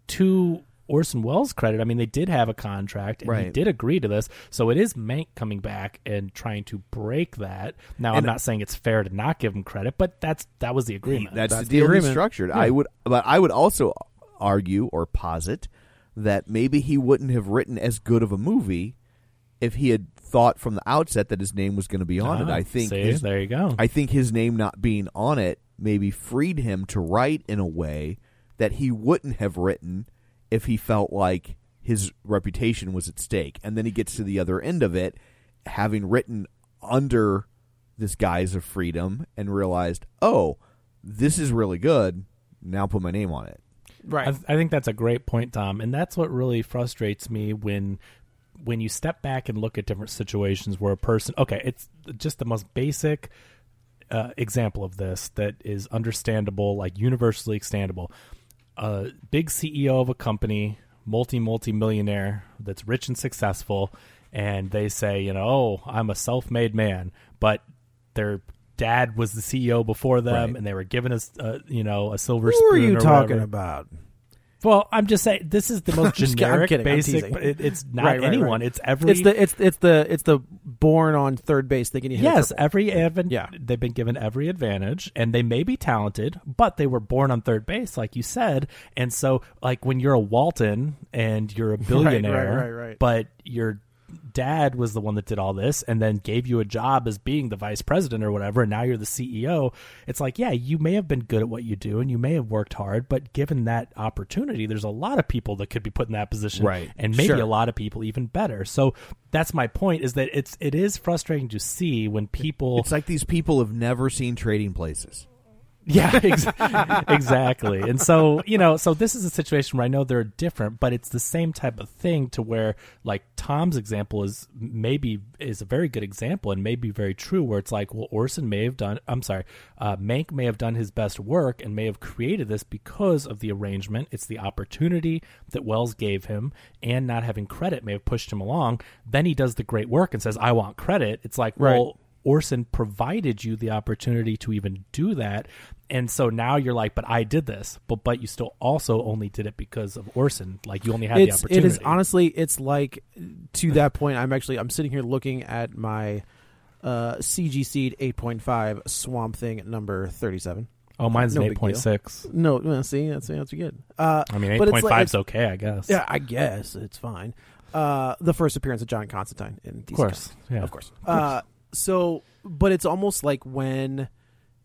to Orson Welles' credit, I mean, they did have a contract, and he Right. did agree to this. So it is Mank coming back and trying to break that. Now, I'm And- not saying it's fair to not give him credit, but that's that was the agreement. that's, That's the deal the he agreement. structured. I would, but I would also argue or posit that maybe he wouldn't have written as good of a movie if he had thought from the outset that his name was going to be on it. Ah, I think see, his, there you go. I think his name not being on it maybe freed him to write in a way that he wouldn't have written if he felt like his reputation was at stake. And then he gets to the other end of it, having written under this guise of freedom, and realized, oh, this is really good. Now put my name on it. right. I, th- I think that's a great point, Tom, and that's what really frustrates me when when you step back and look at different situations where a person. Okay, it's just the most basic uh, example of this that is understandable, like universally understandable. A big C E O of a company, multi multi millionaire that's rich and successful, and they say, you know, oh, I'm a self made man, but their dad was the C E O before them, Right. and they were given a uh, you know a silver Who spoon. are you or talking whatever. about? Well, I'm just saying this is the most Just kidding, I'm generic, kidding, I'm basic. teasing. But it, it's not Right, right, anyone. right. It's every. It's the it's it's the it's the born on third base thinking you hit a yes, triple. every advan- Yeah. They've been given every advantage, and they may be talented, but they were born on third base, like you said. And so, like when you're a Walton and you're a billionaire, right, right. but your dad was the one that did all this and then gave you a job as being the vice president or whatever, and now you're the C E O. It's like, yeah, you may have been good at what you do and you may have worked hard, but given that opportunity, there's a lot of people that could be put in that position, Right. and maybe Sure. a lot of people even better. So that's my point, is that it's it is frustrating to see when people It's like these people have never seen Trading Places. yeah, ex- exactly. And so, you know, so this is a situation where I know they're different, but it's the same type of thing, to where, like, Tom's example is maybe is a very good example and may be very true, where it's like, well, Orson may have done, I'm sorry, uh, Mank may have done his best work and may have created this because of the arrangement. It's the opportunity that Wells gave him, and not having credit may have pushed him along. Then he does the great work and says, I want credit. It's like, Right. well, Orson provided you the opportunity to even do that. And so now you're like, but I did this, but but you still also only did it because of Orson. Like, you only had It's, the opportunity. it is honestly, it's like, to that point, I'm actually I'm sitting here looking at my uh, C G Seed eight point five Swamp Thing number thirty-seven. Oh, mine's no an big eight point six. No, well, see, that's that's good. Uh, I mean, eight but it's point like- five is it's- okay, I guess. Yeah, I guess it's fine. Uh, the first appearance of John Constantine in D C Of course. Comics. Yeah. Of course. Uh, so, but it's almost like when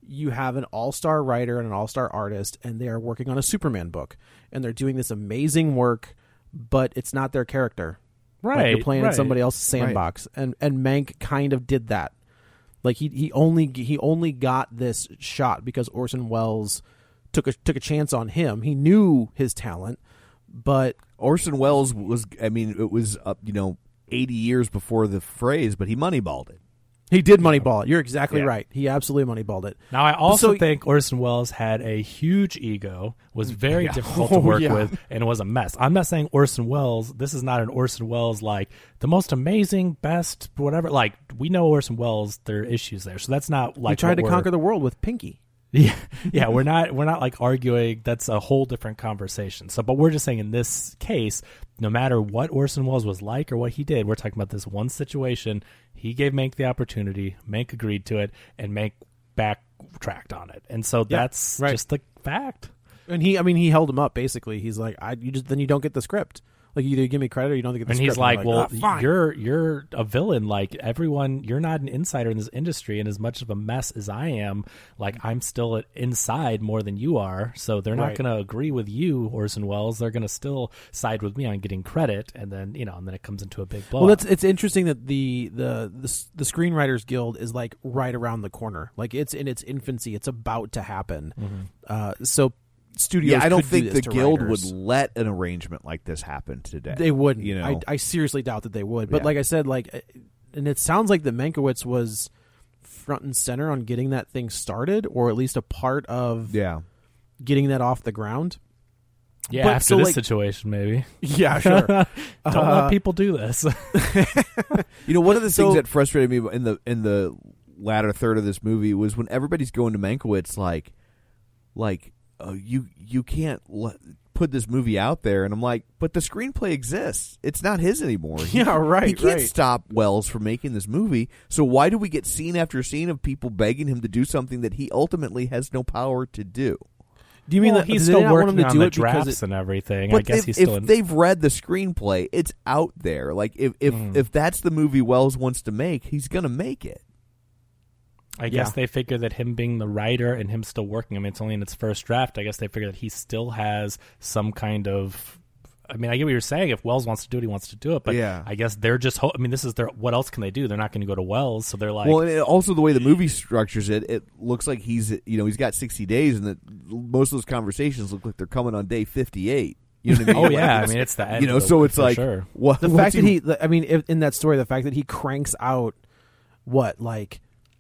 you have an all-star writer and an all-star artist, and they are working on a Superman book, and they're doing this amazing work, but it's not their character. Right, like they're playing right. in somebody else's sandbox, right. and and Mank kind of did that. Like he he only he only got this shot because Orson Welles took a took a chance on him. He knew his talent, but Orson Welles was. I mean, it was up. You know, eighty years before the phrase, but he moneyballed it. He did moneyball it. You're exactly Yeah. right. He absolutely moneyballed it. Now, I also So- think Orson Welles had a huge ego, was very Yeah. difficult to Oh, work yeah. with, and was a mess. I'm not saying Orson Welles, this is not an Orson Welles, like, the most amazing, best, whatever. Like, we know Orson Welles, there are issues there. So that's not like He tried what to we're- conquer the world with Pinky. Yeah, yeah, we're not we're not like arguing. That's a whole different conversation. So, but we're just saying in this case, no matter what Orson Welles was like or what he did, we're talking about this one situation. He gave Mank the opportunity. Mank agreed to it, and Mank backtracked on it. And so Yeah, that's right. just the fact. And he, I mean, he held him up basically. He's like, I, you just then you don't get the script. Like, either you give me credit or you don't get the And script. he's like, I'm "Well, "Ah, fine." you're you're a villain. Like everyone, you're not an insider in this industry, and as much of a mess as I am, like I'm still inside more than you are. So they're not Right. going to agree with you, Orson Welles. They're going to still side with me on getting credit, and then you know, and then it comes into a big blow. Well, it's it's interesting that the, the the the Screenwriters Guild is like right around the corner. Like it's in its infancy. It's about to happen. Uh, so studios. Yeah, I don't could do think this the to guild writers. would let an arrangement like this happen today. They wouldn't. You know, I, I seriously doubt that they would. But Yeah. like I said, like, uh, and it sounds like that Mankiewicz was front and center on getting that thing started, or at least a part of yeah. getting that off the ground. yeah. but After so, this like- situation, maybe Yeah, sure. don't Uh, let people do this. You know, one of the So- things that frustrated me in the in the latter third of this movie was when everybody's going to Mankiewicz, like, like uh, you you can't let, put this movie out there, and I'm like, but the screenplay exists. It's not his anymore. He- Yeah, right, He can't right. stop Wells from making this movie. So why do we get scene after scene of people begging him to do something that he ultimately has no power to do? Do you mean Well, that he's do they still not want working him to on do the it because drafts it, and everything? But I guess if, he's still if in. they've read the screenplay, it's out there. Like if if, Mm. if that's the movie Wells wants to make, he's gonna make it. I guess Yeah. they figure that him being the writer and him still working, I mean, it's only in its first draft. I guess they figure that he still has some kind of. I mean, I get what you're saying. If Wells wants to do it, he wants to do it. But Yeah. I guess they're just. Ho- I mean, this is their. What else can they do? They're not going to go to Wells, so they're like. Well, and it, also the way the movie structures it, it looks like he's you know he's got sixty days, and that most of those conversations look like they're coming on day fifty-eight. You know what I mean? oh yeah, Like, I mean, it's the end. you know, of the- so it's for like sure. what, the what's fact that he, I mean, if, in that story, the fact that he cranks out what like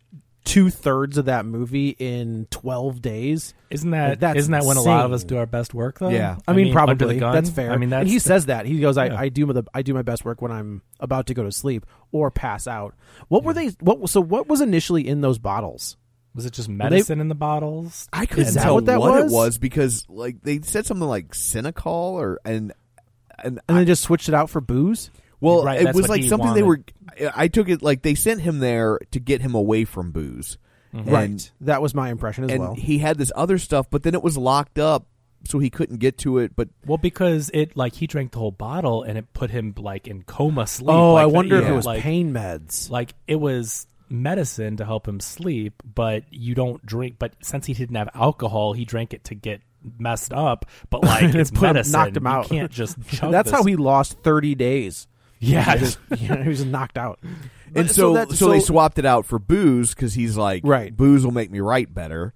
two thirds of that movie in twelve days. Isn't Like, that that's isn't that when a lot of us insane. do our best work though? Yeah. I mean, under probably the gun? that's fair. I mean, that's and he the- says that he goes, I, Yeah. I do my I do my best work when I'm about to go to sleep or pass out. What were they? What so? What was initially in those bottles? Was it just medicine in the bottles? I couldn't Is that tell what that it was? was because like they said something like Cinecol or and and, And I, they just switched it out for booze. well Right, it that's was what like he something they were. wanted. I took it like they sent him there to get him away from booze. And- Right. That was my impression as and well. he had this other stuff, but then it was locked up, so he couldn't get to it. But Well, because it like he drank the whole bottle and it put him like in coma sleep. oh, like, I that- wonder if yeah, it was like, pain meds. Like it was medicine to help him sleep, but you don't drink. But since he didn't have alcohol, he drank it to get messed up. But like it's Put him- medicine, knocked him you out. can't just. Chug That's this. how he lost thirty days. Yeah, He just, you know, he was knocked out. and But- so that- so, they swapped it out for booze because he's like, Right. booze will make me write better,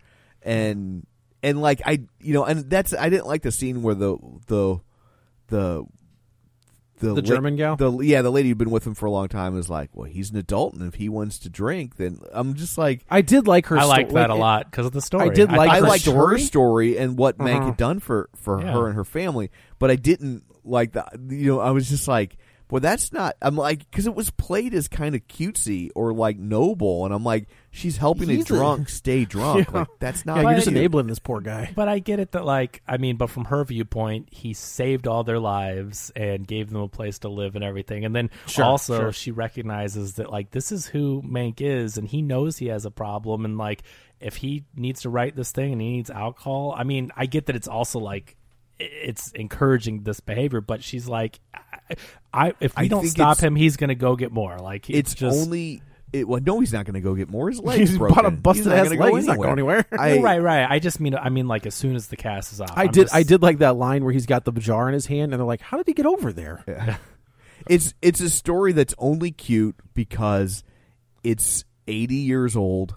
and and like I you know and that's I didn't like the scene where the the the the, The German gal? the yeah the lady who'd been with him for a long time is like, well, he's an adult, and if he wants to drink, then I'm just like. I did like her. I sto- liked that like, a lot because of the story. I did like I her liked story? her story and what Mank Uh-huh. had done for, for Yeah. her and her family, but I didn't like the. You know, I was just like, well, that's not. I'm like, because it was played as kind of cutesy or like noble, and I'm like, she's helping He's a a- drunk stay drunk. Yeah. Like that's not. Yeah, you're just cute. enabling this poor guy. But I get it that, like, I mean, but from her viewpoint, he saved all their lives and gave them a place to live and everything. And then Sure, also sure. she recognizes that, like, this is who Mank is, and he knows he has a problem. And, like, if he needs to write this thing and he needs alcohol, I mean, I get that it's also, like, it's encouraging this behavior, but she's like, I, I if we I don't think stop it's- him, he's going to go get more. Like, It's just only it, well, no, he's not going to go get more. His legs He's broken. bought a busted He's not ass gonna leg. go He's not going anywhere. I, Well, right, right. I just mean, I mean, like as soon as the cast is off. I I'm did. just- I did like that line where he's got the jar in his hand, and they're like, "How did he get over there?" Yeah. It's it's a story that's only cute because it's eighty years old,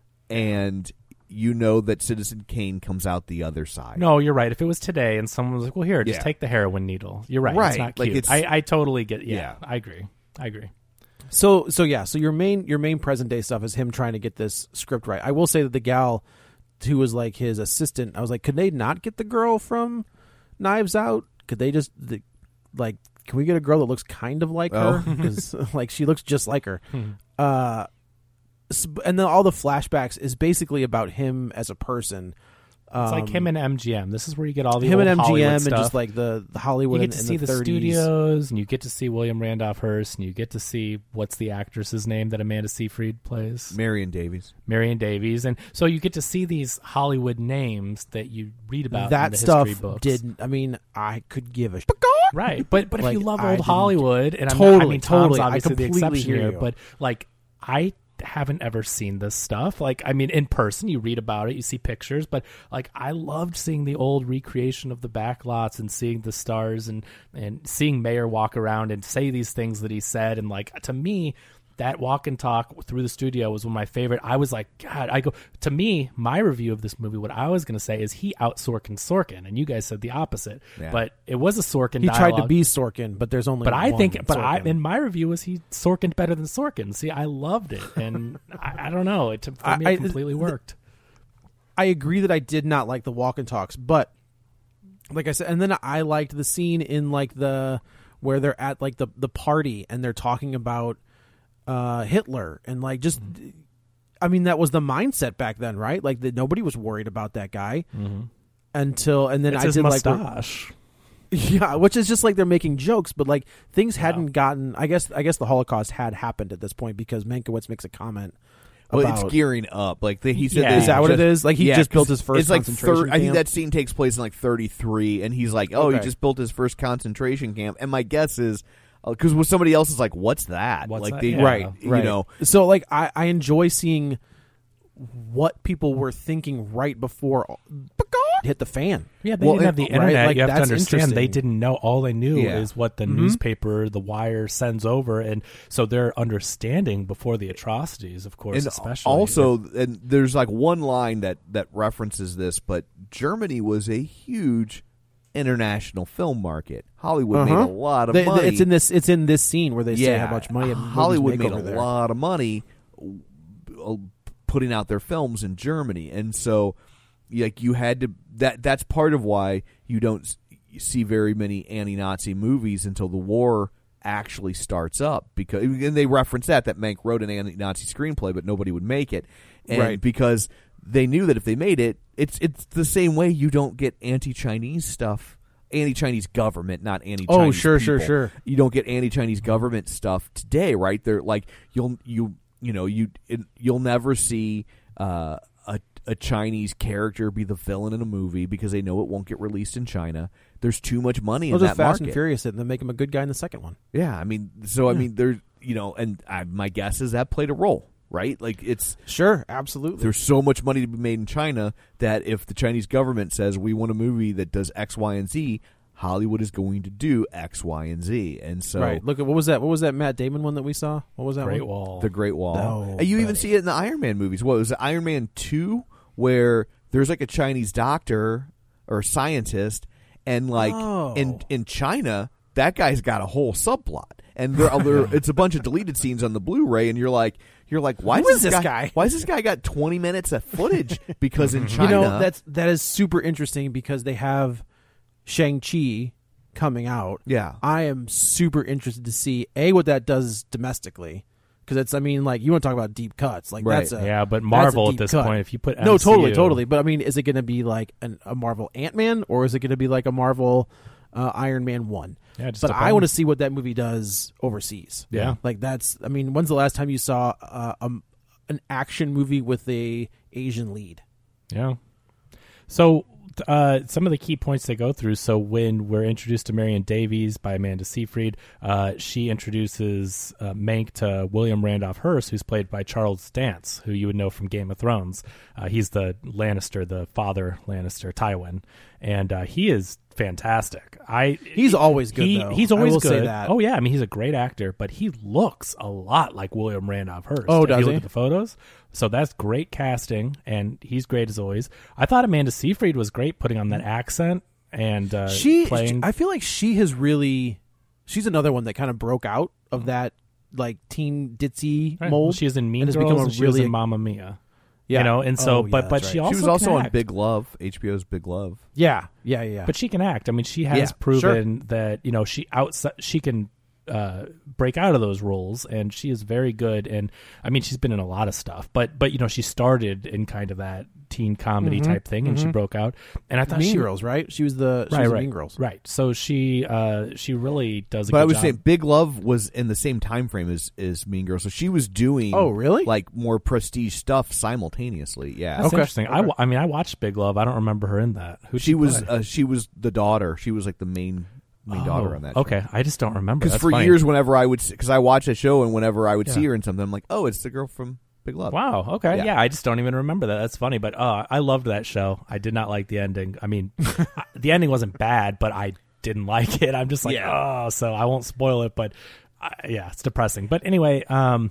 and you know that Citizen Kane comes out the other side. No, you're right. If it was today and someone was like, "Well, here, just Yeah. take the heroin needle," you're right. Right. It's not Like, cute. it's- I, I totally get. Yeah, Yeah. I agree. I agree. So so yeah, so your main your main present day stuff is him trying to get this script right. I will say that the gal who was like his assistant, I was like, could they not get the girl from Knives Out? Could they just the, like, can we get a girl that looks kind of like Oh. her? Because like she looks just like her. Uh, s- and then all the flashbacks is basically about him as a person. It's like him and M G M. This is where you get all the him old and M G M Hollywood and stuff. just like the, the Hollywood you get to in, see in the, the thirties. studios, and you get to see William Randolph Hearst, and you get to see what's the actress's name that Amanda Seyfried plays, Marion Davies. Marion Davies, and so you get to see these Hollywood names that you read about in That the stuff history books. didn't. I mean, I could give a Right, but but if Like, you love I old didn't- Hollywood, and I'm Totally, not, I mean, Tom's totally. I obviously the completely exception hear here, you. but like I haven't ever seen this stuff. Like, I mean, in person, you read about it, you see pictures, but like I loved seeing the old recreation of the back lots and seeing the stars and and seeing Mayer walk around and say these things that he said, and like to me, that walk and talk through the studio was one of my favorite. I was like, God, I go to me, my review of this movie, what I was going to say is he out Sorkin Sorkin, and you guys said the opposite. Yeah. But it was a Sorkin He dialogue. tried to be Sorkin, but there's only But I one think, but I Sorkin. in my review was he Sorkin better than Sorkin. See, I loved it, and I, I don't know. It for I- me I- it completely worked. I agree that I did not like the walk and talks, but like I said, and then I liked the scene in like the where they're at like the the party and they're talking about uh, Hitler and like just. I mean, that was the mindset back then, right? Like that nobody was worried about that guy until, and then It's I his did like where- mustache. yeah, which is just like they're making jokes, but like things hadn't gotten. I guess I guess the Holocaust had happened at this point because Mankiewicz makes a comment. Well, about, it's gearing up. Like they, he said, Yeah. they Is that what just- it is? Like, he yeah, just built 'cause his first It's like concentration third. I think camp? that scene takes place in like thirty-three, and he's like, "Oh, he Okay. just built his first concentration camp." And my guess is because uh, somebody else is like, "What's that?" What's like that? they, Yeah. right, you right. know, So like I, I enjoy seeing what people were thinking right before it hit the fan. Yeah, they Well, didn't have the right, internet. like, you have to that's understand they interesting. didn't know. All they knew Yeah. is what the Mhm. newspaper, the Wire, sends over, and so their understanding before the atrocities, of course, and especially also, and there's like one line that that references this, but Germany was a huge international film market. Hollywood Uh-huh. made a lot of They- they- money. it's in this. It's in this scene where they say yeah, how much money movies Hollywood make made over a there. lot of money uh, putting out their films in Germany, and so like you had to that that's part of why you don't s- see very many anti-Nazi movies until the war actually starts up, because and they reference that that Mank wrote an anti-Nazi screenplay but nobody would make it, and Right. because they knew that if they made it, it's it's the same way you don't get anti-Chinese stuff, anti-Chinese government, not anti-Chinese Oh, sure, sure, people. sure. You don't get anti-Chinese government stuff today, right? They're like you'll you you know you it, you'll never see uh, a a Chinese character be the villain in a movie because they know it won't get released in China. There's too much money Well, in just that Fast market. and Furious it and then make him a good guy in the second one. Yeah, I mean, so I mean, there's you know, and I, my guess is that played a role, right? Like it's Sure, absolutely. there's so much money to be made in China that if the Chinese government says we want a movie that does X, Y, and Z, Hollywood is going to do X, Y, and Z, and so right. Look at what was that? What was that Matt Damon one that we saw? What was that Great one? Wall. the Great Wall. No, and you even buddy. see it in the Iron Man movies. What was it, Iron Man two, where there's like a Chinese doctor or scientist, and like Oh. in in China, that guy's got a whole subplot, and there, there it's a bunch of deleted scenes on the Blu-ray, and you're like, you're like, why Who does is this guy? Why has this guy got twenty minutes of footage? Because in China, You know, that's that is super interesting because they have Shang-Chi coming out. yeah. I am super interested to see A, what that does domestically. Because it's, I mean, like, you want to talk about deep cuts. Like, Right. that's a. yeah, but that's a Marvel at deep this cut. point, if you put No, M C U, totally, totally. But I mean, is it going to be like an, a Marvel Ant-Man or is it going to be like a Marvel uh, Iron Man one? Yeah, it just but I depends. want to see what that movie does overseas. Yeah. Like, that's, I mean, when's the last time you saw uh, um, an action movie with a Asian lead? Yeah. So uh, some of the key points they go through. So when we're introduced to Marion Davies by Amanda Seyfried, uh, she introduces uh, Mank to William Randolph Hearst, who's played by Charles Dance, who you would know from Game of Thrones. Uh, he's the Lannister, the father Lannister, Tywin, and uh, he is fantastic. I he's always good. He, though. He's always I will good. Say that. Oh yeah, I mean he's a great actor, but he looks a lot like William Randolph Hearst. Oh, if does you look he? at the photos? So that's great casting, and he's great as always. I thought Amanda Seyfried was great putting on that accent and uh, she. playing. I feel like she has really. She's another one that kind of broke out of that like teen ditzy Right. mold. Well, she was in Mean and has Girls, become a and she really was in Mamma Mia. yeah. You know, and so, Oh, but yeah, but that's she right. also She was also can on act. Big Love, H B O's Big Love. Yeah, yeah, yeah. But she can act. I mean, she has Yeah, proven that you know she outside she can uh, break out of those roles, and she is very good. And I mean, she's been in a lot of stuff, but but you know, she started in kind of that teen comedy Mm-hmm, type thing, and she broke out. And I thought Mean she, Girls, right? She was the she right, was in right, Mean Girls. right. So she uh, she really does. A But good I was job. saying Big Love was in the same time frame as, as Mean Girls, so she was doing Oh, really? like more prestige stuff simultaneously. Yeah, That's Okay, interesting. I, okay. wa- I mean, I watched Big Love. I don't remember her in that. Who she was uh, she was the daughter. She was like the main main daughter on that. Oh, Okay, I just don't remember. Because That's for funny. years, whenever I would, because I watched that show, and whenever I would see Yeah. her in something, I'm like, oh, it's the girl from Big Love. Wow. Okay. Yeah. Yeah. I just don't even remember that. That's funny. But uh, I loved that show. I did not like the ending. I mean, the ending wasn't bad, but I didn't like it. I'm just like, oh, so I won't spoil it. But uh, yeah, it's depressing. But anyway, um,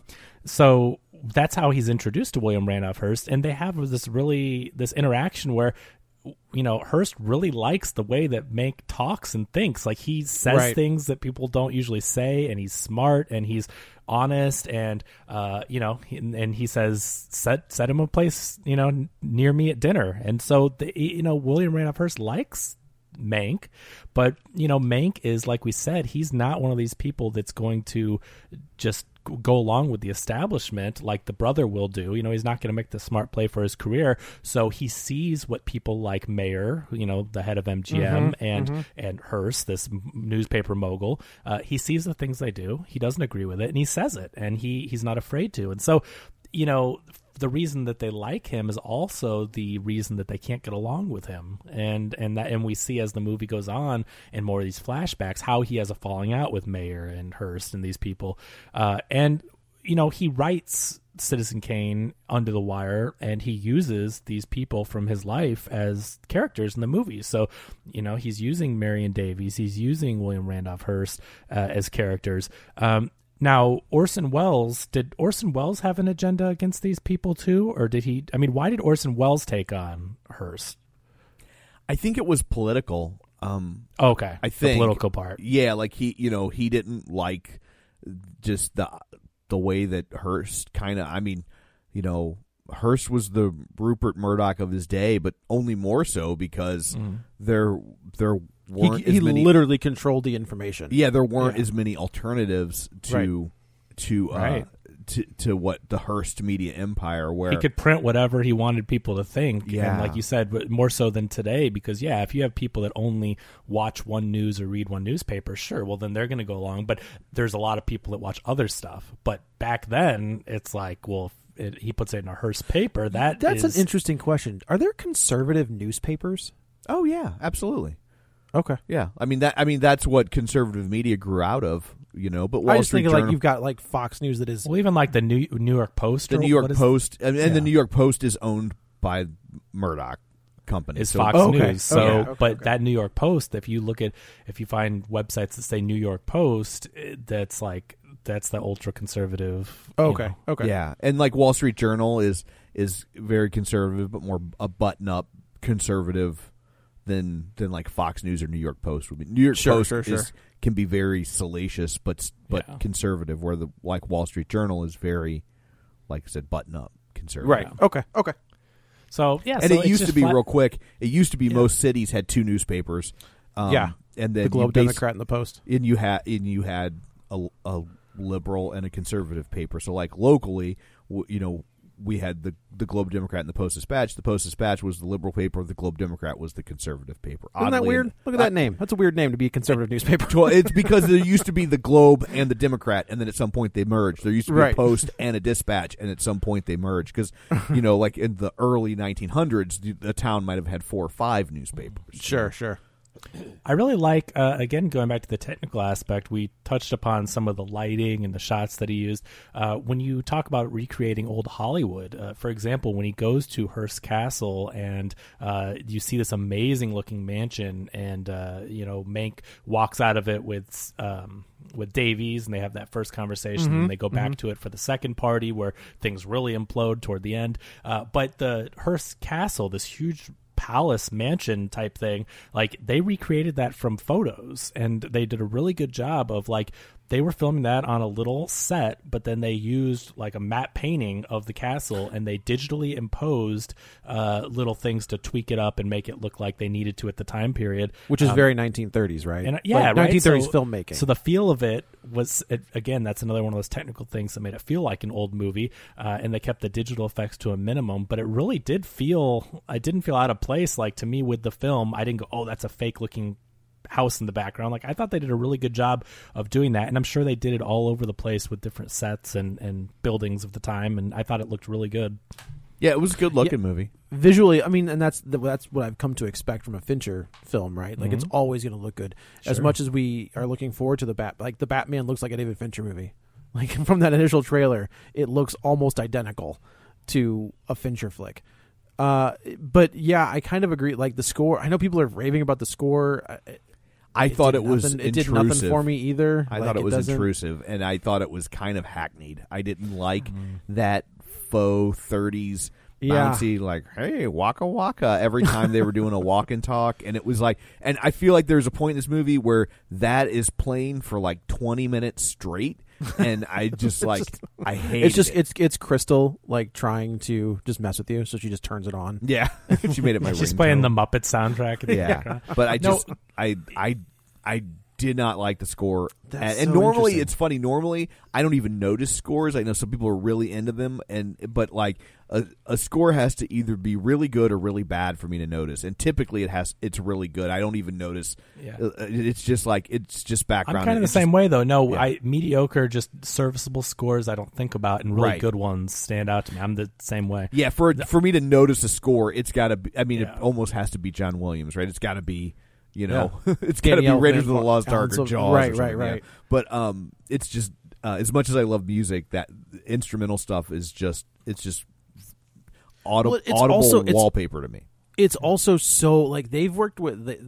so that's how he's introduced to William Randolph Hearst, and they have this really this interaction where. You know, Hearst really likes the way that Mank talks and thinks. Like he says Right. things that people don't usually say, and he's smart and he's honest, and uh, you know, he, and he says, "Set set him a place, you know, n- near me at dinner." And so, the, you know, William Randolph Hearst likes Mank, but you know, Mank is, like we said, he's not one of these people that's going to just go along with the establishment like the brother will do. You know, he's not going to make the smart play for his career. So he sees what people like Mayer, you know, the head of M G M, Mm-hmm, and mm-hmm. and Hearst, this m- newspaper mogul. Uh, he sees the things they do. He doesn't agree with it, and he says it, and he he's not afraid to. And so, you know, the reason that they like him is also the reason that they can't get along with him, and and that and we see as the movie goes on and more of these flashbacks how he has a falling out with Mayer and Hearst and these people, uh, and you know, he writes Citizen Kane under the wire, and he uses these people from his life as characters in the movie. So, you know, he's using Marion Davies, he's using William Randolph Hearst uh, as characters. Um, Now, Orson Welles, did Orson Welles have an agenda against these people too? Or did he, I mean, why did Orson Welles take on Hearst? I think it was political. Um, Okay. I think the political part. Yeah, like he, you know, he didn't like just the the way that Hearst kind of. I mean, you know, Hearst was the Rupert Murdoch of his day, but only more so because Mm. there there He, weren't he as many. literally controlled the information. Yeah, there weren't Yeah. as many alternatives to to uh, Right. to to what the Hearst media empire where He could print whatever he wanted people to think. Yeah. And like you said, but more so than today, because, yeah, if you have people that only watch one news or read one newspaper, sure, well, then they're going to go along. But there's a lot of people that watch other stuff. But back then, it's like, well, if it, he puts it in a Hearst paper. That That's is, an interesting question. Are there conservative newspapers? oh yeah, absolutely. Okay. Yeah, I mean that. I mean that's what conservative media grew out of, you know. But Wall I just Street think Journal, like you've got like Fox News that is Well, even like the New New York Post. the or New York what is- Post, and, and Yeah. the New York Post is owned by Murdoch Company. is so Fox Oh, okay. News. So, Okay, okay, but okay. that New York Post, if you look at, if you find websites that say New York Post, it- that's like that's the ultra conservative. Oh, okay. Okay. Yeah, and like Wall Street Journal is is very conservative, but more a button up conservative than than like Fox News or New York Post would be. New York Sure, Post sure, is, sure. can be very salacious, but but Yeah. conservative. Where the like Wall Street Journal is very, like I said, button up conservative. Right. Okay. Okay. So yeah, And so it it's used to just be flat- real quick. It used to be most cities had two newspapers. Um, Yeah. and then The Globe you bas- Democrat and the Post. and you had and you had a, a liberal and a conservative paper. So like locally, w- you know, we had the the Globe Democrat and the Post Dispatch. The Post Dispatch was the liberal paper. The Globe Democrat was the conservative paper. Isn't that Oddly, weird? Look at that name. That's a weird name to be a conservative newspaper. Well, it's because there used to be the Globe and the Democrat, and then at some point they merged. There used to be Right. a Post and a Dispatch, and at some point they merged. Because, you know, like in the early nineteen hundreds, the, the town might have had four or five newspapers. Sure, sure. I really like, uh, again, going back to the technical aspect, we touched upon some of the lighting and the shots that he used. Uh, when you talk about recreating old Hollywood, uh, for example, when he goes to Hearst Castle and uh, you see this amazing-looking mansion, and, uh, you know, Mank walks out of it with... Um, with Davies, and they have that first conversation, Mm-hmm. and they go back mm-hmm. to it for the second party where things really implode toward the end. Uh, but the Hearst Castle, this huge palace mansion type thing, like they recreated that from photos, and they did a really good job of like they were filming that on a little set, but then they used like a matte painting of the castle, and they digitally imposed uh, little things to tweak it up and make it look like they needed to at the time period, Which is um, very nineteen thirties, right? and, yeah, like right? nineteen thirties so, filmmaking. So the feel of it was, it, again, that's another one of those technical things that made it feel like an old movie, uh, and they kept the digital effects to a minimum, but it really did feel, I didn't feel out of place. Like, to me, with the film, I didn't go, oh, that's a fake-looking house in the background. Like, I thought they did a really good job of doing that, and I'm sure they did it all over the place with different sets and, and buildings of the time, and I thought it looked really good. Yeah, it was a good-looking Yeah. movie. Visually, I mean, and that's the, that's what I've come to expect from a Fincher film, right? Like, Mm-hmm. it's always going to look good. As Sure. much as we are looking forward to the Bat, like the Batman looks like a David Fincher movie. Like, from that initial trailer, it looks almost identical to a Fincher flick. Uh, but yeah, I kind of agree. Like the score, I know people are raving about the score. I, I it thought did it was nothing, intrusive. It did nothing for me either. I Like, thought it was doesn't- intrusive, and I thought it was kind of hackneyed. I didn't like that faux thirties Yeah. bouncy, like, hey, waka waka, every time they were doing a walk and talk. And it was like, and I feel like there's a point in this movie where that is playing for like twenty minutes straight. And I just like, I hate It's just it. it's it's Crystal like trying to just mess with you, so she just turns it on. Yeah. She made it my She's ringtone. playing the Muppet soundtrack. In the Yeah, background. but I No. just I I I did not like the score. That's and and so normally interesting. it's funny. Normally I don't even notice scores. I know some people are really into them, and but like a, a score has to either be really good or really bad for me to notice. And typically it has it's really good. I don't even notice. Yeah. Uh, It's just like it's just background. I'm kind of the It's same just- way, though. No, Yeah. I mediocre, just serviceable scores I don't think about, and really Right. good ones stand out to me. I'm the same way. Yeah, for for me to notice a score, it's got to be. I mean, Yeah. it almost has to be John Williams, right? It's got to be. You know, Yeah. it's got to be Danny Raiders of Elfman, the Lost Alan Ark or Silver- Jaws, right, or something, right, yeah. right. But um, it's just uh, as much as I love music, that instrumental stuff is just it's just audible, Well, it's audible also- it's- wallpaper to me. It's also so like they've worked with they,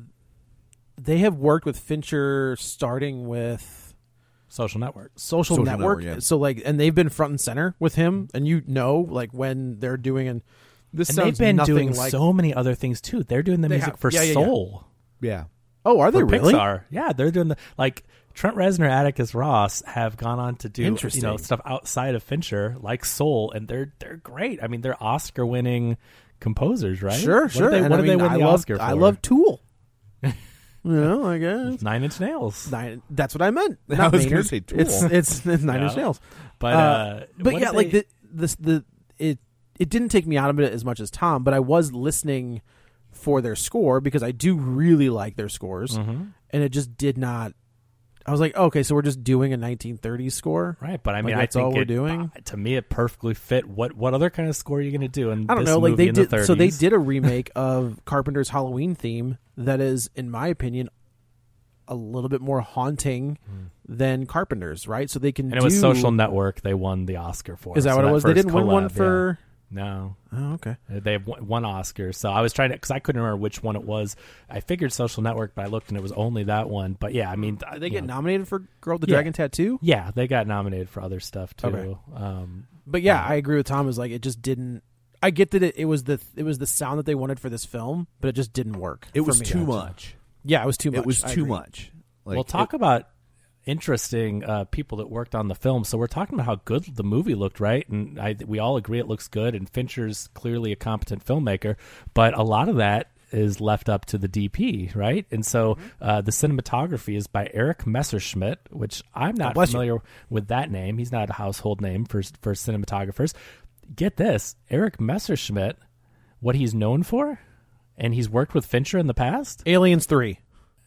they have worked with Fincher starting with Social Network. Social, Social Network. Network, yeah. So like, and they've been front and center with him, and you know, like when they're doing and this And sounds they've been nothing doing like. so many other things, too. They're doing the They music have. for Yeah, yeah, yeah. Soul. Yeah, Oh, are they For really? Pixar. Yeah, they're doing the, like, Trent Reznor, Atticus Ross have gone on to do, you Interesting. know, stuff outside of Fincher, like Soul, and they're they're great. I mean, they're Oscar-winning composers, right? Sure, What sure. Did they, And what I did mean, they win I the love, Oscar for? I love Tool. you know, I guess Nine Inch Nails. nine. That's what I meant. I Not was gonna Maynard. say Tool. It's it's, it's Nine Yeah. Inch Nails. But, Uh, uh, but what yeah, did like they- the this the it it didn't take me out of it as much as Tom, but I was listening for their score because I do really like their scores, Mm-hmm. and it just did not. I was like, okay, so we're just doing a nineteen thirties score, Right, but I Like, mean, that's I think all we're it- doing? uh, to me, it perfectly fit. What what other kind of score are you going to do in I don't this know, like movie they in did. the thirties? So they did a remake of Carpenter's Halloween theme that is, in my opinion, a little bit more haunting than Carpenter's. Right, so they can. Hmm. And it do, was Social Network they won the Oscar for. Is that so what it was? They first didn't win one collab, for. yeah. No. Oh, okay. They have one one Oscar, so I was trying to because I couldn't remember which one it was. I figured Social Network, but I looked and it was only that one. But yeah, I mean, Did they you get know, nominated for Girl with the Yeah. Dragon Tattoo? Yeah, they got nominated for other stuff too. Okay. Um, But yeah, Yeah. I agree with Tom. Is like it just didn't. I get that it, it was the it was the sound that they wanted for this film, but it just didn't work. it for was me. too much. Yeah, it was too much. It was I too agree. much. Like, well, talk it- about interesting uh, people that worked on the film. So we're talking about how good the movie looked, right? And I, we all agree it looks good. And Fincher's clearly a competent filmmaker, but a lot of that is left up to the D P, right? And so uh, the cinematography is by Eric Messerschmidt, which I'm not bless you. familiar with that name. He's not a household name for for cinematographers. get this, Eric Messerschmidt, what he's known for, and he's worked with Fincher in the past. Aliens three.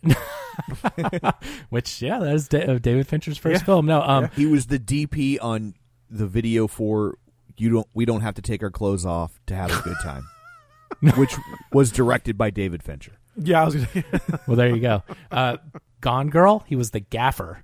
Which, yeah, that is da- David Fincher's first Yeah. film. No, um, Yeah. He was the D P on the video for "You Don't We Don't Have to Take Our Clothes Off to Have a Good Time," which was directed by David Fincher. Yeah, I was gonna well, there you go. Uh, Gone Girl, he was the gaffer.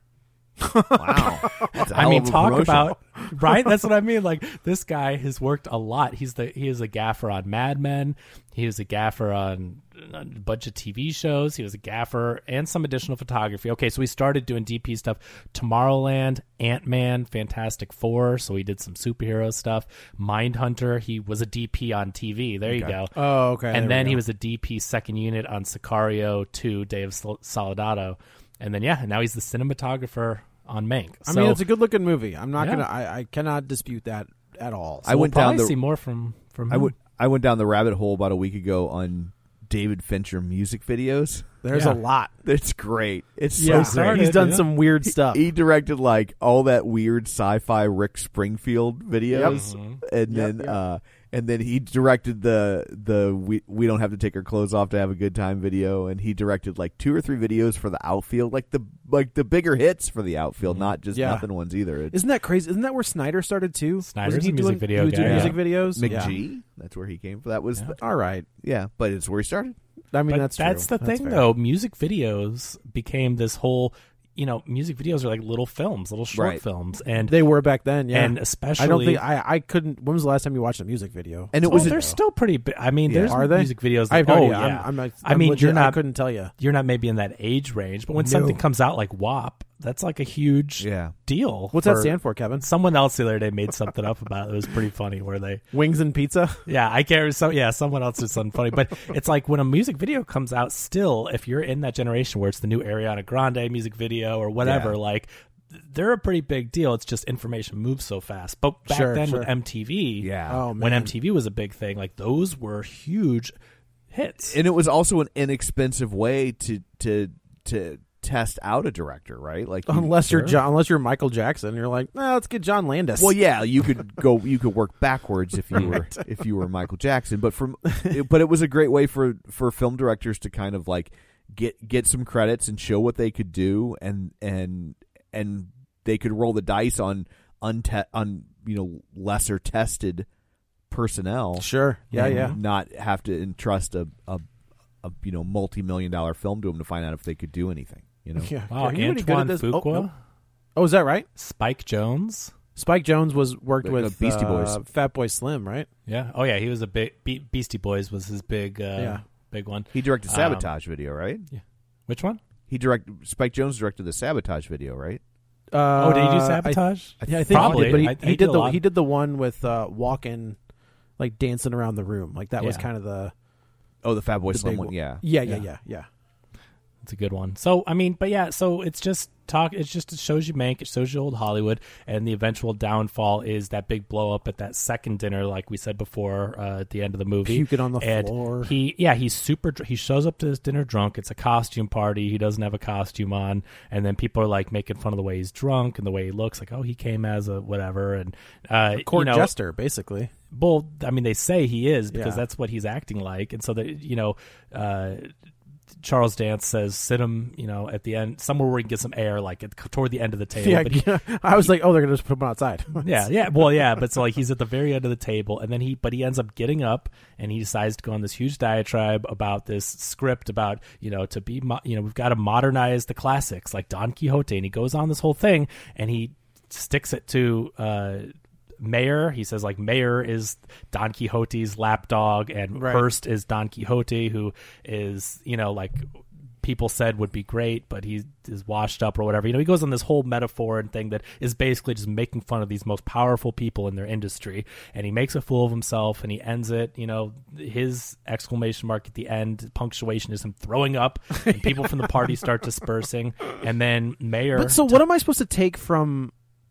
Wow, That's a I hell mean, of a talk promotion. about right. That's what I mean. Like, this guy has worked a lot. He's the he is a gaffer on Mad Men. He was a gaffer on a bunch of T V shows. He was a gaffer and some additional photography. Okay, so we started doing D P stuff. Tomorrowland, Ant-Man, Fantastic Four. So we did some superhero stuff. Mindhunter. He was a D P on T V. There you go. Oh, okay. And there then we he go. was a D P second unit on Sicario two, Day of Sol- Soldado. And then, yeah, now he's the cinematographer on Mank. I So mean, it's a good looking movie. I'm not Yeah. gonna. I, I cannot dispute that at all. I we'll went down probably the- see more from, from I him. went I went down the rabbit hole about a week ago on David Fincher music videos. There's Yeah. a lot. It's great. It's Yeah, so great. he's done yeah. some weird stuff. He directed like all that weird sci-fi Rick Springfield videos, and Yep, then yep. uh, and then he directed the the we we don't have to take our clothes off to have a good time video, and he directed like two or three videos for the outfield, like the like the bigger hits for the outfield, not just Yeah. nothing ones either. It's Isn't that crazy? Isn't that where Snyder started too? Snyder's Wasn't he a music doing, video he was doing guy, music yeah. videos. McGee. That's where he came from. That was Yeah. the- All right. yeah, but it's where he started. I mean, But that's that's true. the thing, fair. though. Music videos became this whole, you know, music videos are like little films, little short Right. films, and They were back then, yeah. and especially I don't think I. I couldn't. When was the last time you watched a music video? And it oh, was a- they're still pretty. Bi- I mean, Yeah. there's Are they? music videos. I have That, no oh idea. yeah. I'm, I'm, I I'm mean, legit, you're I not. couldn't tell you. You're not maybe in that age range, but when No. something comes out like W A P, that's like a huge Yeah. deal. What's for- that stand for, Kevin? Someone else the other day made something up about it. It was pretty funny where they Wings and pizza. Yeah, I can't. So yeah, someone else did something funny, but it's like when a music video comes out. Still, if you're in that generation where it's the new Ariana Grande music video or whatever, Yeah. like they're a pretty big deal. It's just information moves so fast. But back Sure, then sure. with M T V, Yeah. Oh, when man. M T V was a big thing, like those were huge hits. And it was also an inexpensive way to to to test out a director, right? Like you- Unless you're Sure. John, unless you're Michael Jackson, you're like, nah, let's get John Landis. Well, yeah, you could go. You could work backwards if you were if you were Michael Jackson. But from, but it was a great way for for film directors to kind of like get get some credits and show what they could do, and and and they could roll the dice on unte- on you know lesser tested personnel. Sure. Yeah, and yeah. Not have to entrust a a, a you know multi million dollar film to them to find out if they could do anything. You know. Yeah. Wow, Are you any good Antoine at this? Fuqua, Oh, no. Oh, is that right? Spike Jones. Spike Jones was worked The- with the Beastie uh, Boys. Fat Boy Slim, right? Yeah. Oh yeah, he was a big Be- Beastie Boys was his big uh, Yeah. big one. He directed Um, Sabotage video, right? Which one? He directed Spike Jones directed the Sabotage video, right? Uh, oh, did he do I- Sabotage? yeah, I think Probably. he did, but he, I- he, he did, did a the lot. he did the one with uh, walking, like dancing around the room. Like that was Yeah. kind of the Oh, the Fat Boy The Slim big one, one. yeah. yeah, yeah, Yeah. yeah, yeah. It's a good one. So I mean, but yeah, so it's just talk. It's just it shows you Mank, it shows you old Hollywood, and the eventual downfall is that big blow up at that second dinner, like we said before, uh, at the end of the movie. Puking on the and floor. He yeah, he's super. dr- He shows up to his dinner drunk. It's a costume party. He doesn't have a costume on, and then people are like making fun of the way he's drunk and the way he looks. Like, oh, he came as a whatever, and uh, Court you know, jester, basically. well, I mean, they say he is because Yeah. that's what he's acting like, and so that you know, uh, Charles Dance says, "Sit him," you know, at the end somewhere where he can get some air, like at, toward the end of the table. Yeah, but he- yeah. I was like, oh, they're gonna just put him outside. yeah, yeah, well, yeah, but so like he's at the very end of the table, and then he, but he ends up getting up, and he decides to go on this huge diatribe about this script about you know to be, mo- you know, we've got to modernize the classics like Don Quixote, and he goes on this whole thing, and he sticks it to. Uh, Mayer, he says like Mayer is Don Quixote's lapdog, and Right. Hearst is Don Quixote, who is you know like people said would be great, but he is washed up or whatever. You know, he goes on this whole metaphor and thing that is basically just making fun of these most powerful people in their industry, and he makes a fool of himself, and he ends it. You know, his exclamation mark at the end, punctuation, is him throwing up, and people from the party start dispersing, and then Mayer. But so, what am I supposed to take from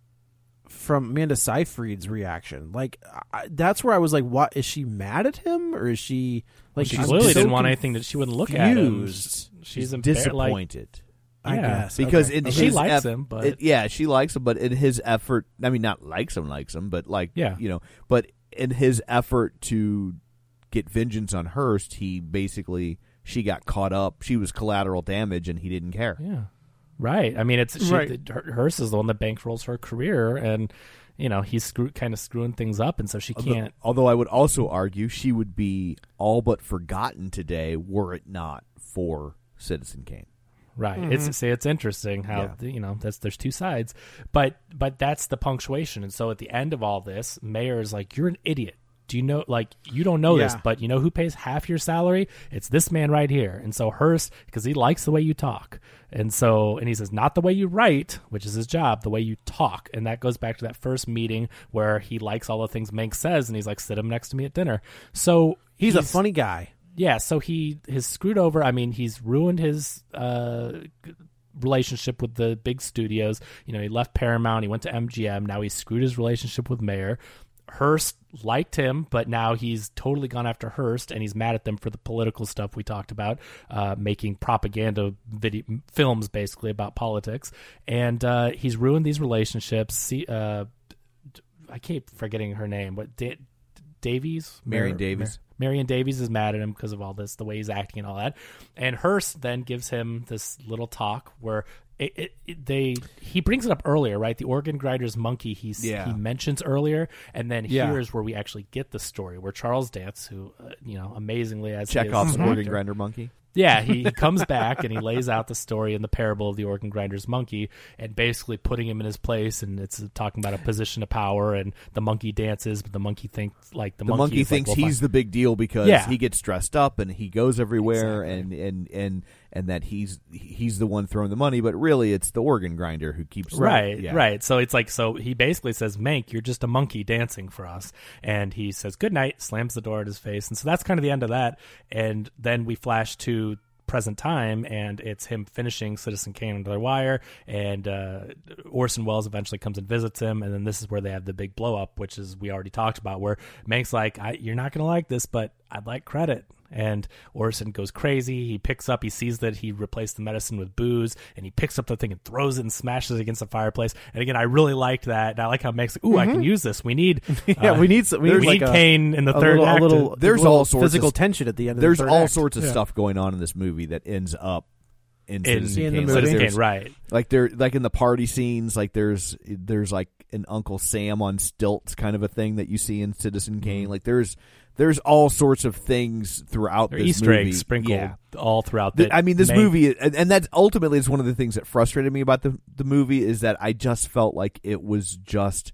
from Amanda Seyfried's reaction? Like, I, that's where I was like, "What is she mad at him, or is she like she I'm clearly so didn't want anything that she wouldn't look at him. confused. She's embar- like, disappointed. I Yeah. guess Because okay. in She his likes eff- him, but- it- yeah, she likes him. But in his effort, I mean, not likes him, likes him, but like, Yeah. you know, but in his effort to get vengeance on Hearst, he basically she got caught up. She was collateral damage, and he didn't care. Yeah, right. I mean, it's she, Right. the, Hearst is the one that bankrolls her career, and you know he's screw, kind of screwing things up, and so she can't. Although I would also argue she would be all but forgotten today were it not for Citizen Kane. Right. It's see, it's interesting how Yeah. you know that's there's two sides, but but that's the punctuation, and so at the end of all this, Mayor is like, "You're an idiot. Do you know? Like you don't know this, Yeah. but you know who pays half your salary? It's this man right here." And so Hearst, because he likes the way you talk, and so and he says, "Not the way you write, which is his job, the way you talk." And that goes back to that first meeting where he likes all the things Mank says, and he's like, "Sit him next to me at dinner." So He's, a funny guy. yeah, so he has screwed over. I mean, he's ruined his uh, relationship with the big studios. You know, he left Paramount, he went to M G M. Now he's screwed his relationship with Mayer. Hearst liked him, but now he's totally gone after Hearst, and he's mad at them for the political stuff we talked about, uh, making propaganda video films basically about politics. And uh, he's ruined these relationships. See, uh, I keep forgetting her name, but da- Davies, Marion Mar- Davies. Mar- Marion Davies is mad at him because of all this, the way he's acting and all that. And Hearst then gives him this little talk where it, it, it, they he brings it up earlier, right? The organ grinder's monkey he's, Yeah. he mentions earlier, and then Yeah. here is where we actually get the story, where Charles Dance, who uh, you know amazingly as he is Chekhov's an organ actor- grinder monkey. yeah, he, he comes back and he lays out the story in the parable of the organ grinder's monkey, and basically putting him in his place. And it's talking about a position of power, and the monkey dances, but the monkey thinks like the, The monkey, is like, thinks well, he's fine. the big deal because Yeah. he gets dressed up and he goes everywhere, Exactly. and, and, and, and that he's he's the one throwing the money, but really it's the organ grinder who keeps Right, yeah. right. So it's like, so he basically says, Mank, you're just a monkey dancing for us. And he says, good night, slams the door at his face. And so that's kind of the end of that. And then we flash to present time, and it's him finishing Citizen Kane under the wire, and uh, Orson Welles eventually comes and visits him, and then this is where they have the big blow up, which is we already talked about, where Mank's like, I, you're not going to like this, but I'd like credit. And Orson goes crazy. He picks up, he sees that he replaced the medicine with booze, and he picks up the thing and throws it and smashes it against the fireplace. And again, I really liked that. And I like how Mank's like, ooh, I can use this. We need, Yeah, uh, we need some- we we need need like a- Kane in the A third little, act. a little, There's a little all sorts of physical st- tension at the end of There's the third all act. sorts of Yeah. stuff going on in this movie that ends up in in, Citizen in the Kane. movie. Like, Citizen there's- Kane, right. Like there, like in the party scenes, like there's there's like an Uncle Sam on stilts kind of a thing that you see in Citizen Kane. Like there's there's all sorts of things throughout Or this Easter movie. eggs sprinkled Yeah. all throughout The- the I mean, this Mank- movie, and, and that's ultimately is one of the things that frustrated me about the the movie is that I just felt like it was just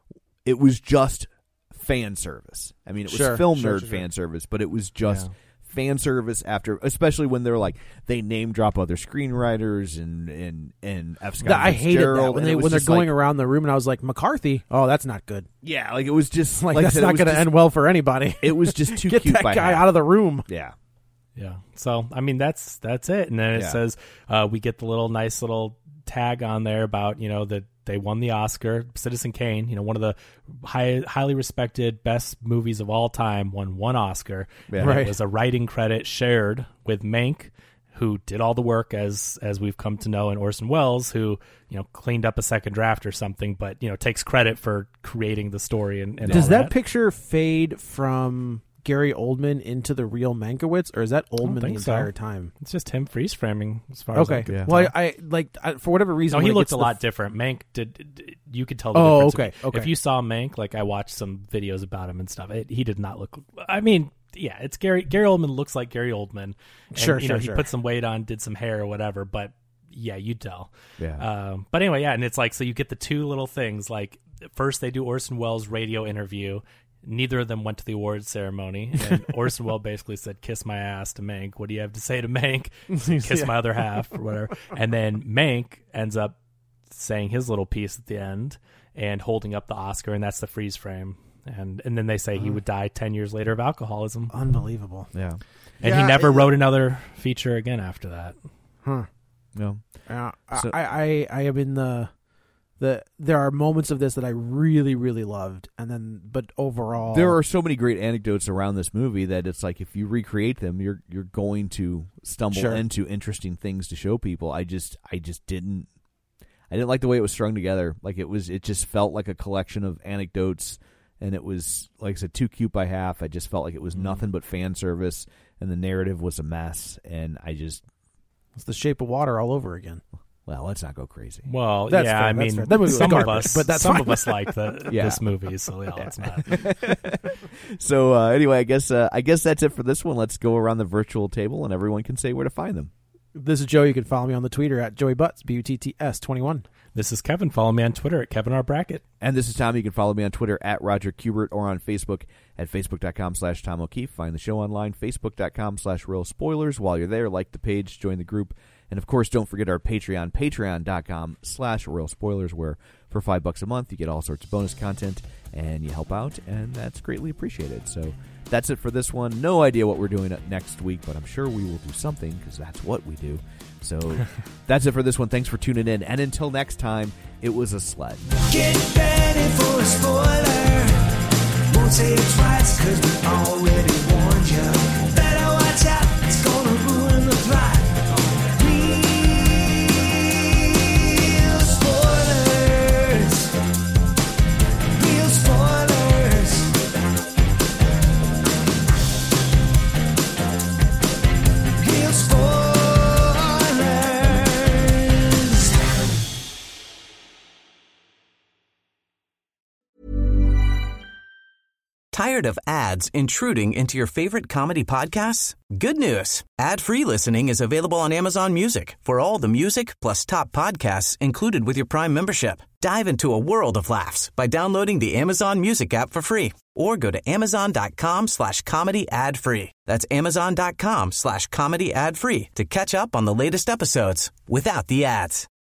it was just fan service. I mean, it was Sure, film sure, nerd sure, fan service, but it was just Yeah. fan service after, especially when they're like they name drop other screenwriters and and and F. Scott I hated that Fitzgerald, when and they it was when they're just going like, around the room, and I was like, McCarthy. Oh, that's not good. yeah, like it was just Like, like I that's said, it not was going to just- end well for anybody. It was just too Get cute that by guy half. out of the room. Yeah. Yeah. So, I mean, that's that's it. And then it Yeah. says uh, we get the little nice little tag on there about, you know, that they won the Oscar. Citizen Kane, you know, one of the high, highly respected best movies of all time, won one Oscar. Yeah. And Right. It was a writing credit shared with Mank, who did all the work, as as we've come to know, and Orson Welles, who, you know, cleaned up a second draft or something, but, you know, takes credit for creating the story. And, and Does all that, that picture fade from Gary Oldman into the real Mankiewicz, or is that Oldman the think so. entire time? It's just him freeze framing, as far as I Okay. can Yeah. Well, tell. I, I like I, for whatever reason. No, he when it looked gets a to lot the- different. Mank did, did. You could tell the Oh, difference. okay, okay. If you saw Mank, like I watched some videos about him and stuff, it, he did not look. I mean, yeah, it's Gary. Gary Oldman looks like Gary Oldman. And, Sure, you sure, know, he sure. put some weight on, did some hair or whatever, but yeah, you tell. Yeah. Um, but anyway, yeah, and it's like so you get the two little things. Like first, they do Orson Welles' radio interview. Neither of them went to the awards ceremony, and Orson Welles basically said, "Kiss my ass" to Mank. What do you have to say to Mank? Kiss Yeah. my other half, or whatever. And then Mank ends up saying his little piece at the end and holding up the Oscar, and that's the freeze frame. And and then they say he would die ten years later of alcoholism, Unbelievable. Yeah. and Yeah, he never it- wrote another feature again after that. Huh. No. Uh, So- I, I I am in the the there are moments of this that I really really loved, and then but overall There are so many great anecdotes around this movie that it's like if you recreate them, you're you're going to stumble Sure. into interesting things to show people. I just I just didn't I didn't like the way it was strung together. Like it was it just felt like a collection of anecdotes and it was, like I said, too cute by half. I just felt like it was nothing but fan service, and the narrative was a mess, and I just... It's The Shape of Water all over again. Well, let's not go crazy. Well, That's yeah, fair, I that's mean, fair. That movie was some garbage, of us, but that's some fine. of us like the, Yeah. this movie, so yeah, let's not. So uh, anyway, I guess uh, I guess that's it for this one. Let's go around the virtual table, and everyone can say where to find them. This is Joe. You can follow me on the Twitter at Joey Butts, B U T T S twenty-one. This is Kevin. Follow me on Twitter at Kevin R. Brackett. And this is Tom. You can follow me on Twitter at Roger Kubert or on Facebook at facebook.com slash Tom O'Keefe. Find the show online, facebook.com slash Real Spoilers. While you're there, like the page, join the group. And, of course, don't forget our Patreon, patreon.com slash Real Spoilers, where for five bucks a month you get all sorts of bonus content and you help out, and that's greatly appreciated. So that's it for this one. No idea what we're doing next week, but I'm sure we will do something because that's what we do. So that's it for this one. Thanks for tuning in. And until next time, it was a sled. Get ready for a spoiler. Won't say it twice because we already warned you. Better watch out, it's gonna ruin the plot. Real spoilers. Real spoilers. Real spoilers. Tired of ads intruding into your favorite comedy podcasts? Good news. Ad-free listening is available on Amazon Music for all the music plus top podcasts included with your Prime membership. Dive into a world of laughs by downloading the Amazon Music app for free or go to amazon.com slash comedy ad free. That's amazon.com slash comedy ad free to catch up on the latest episodes without the ads.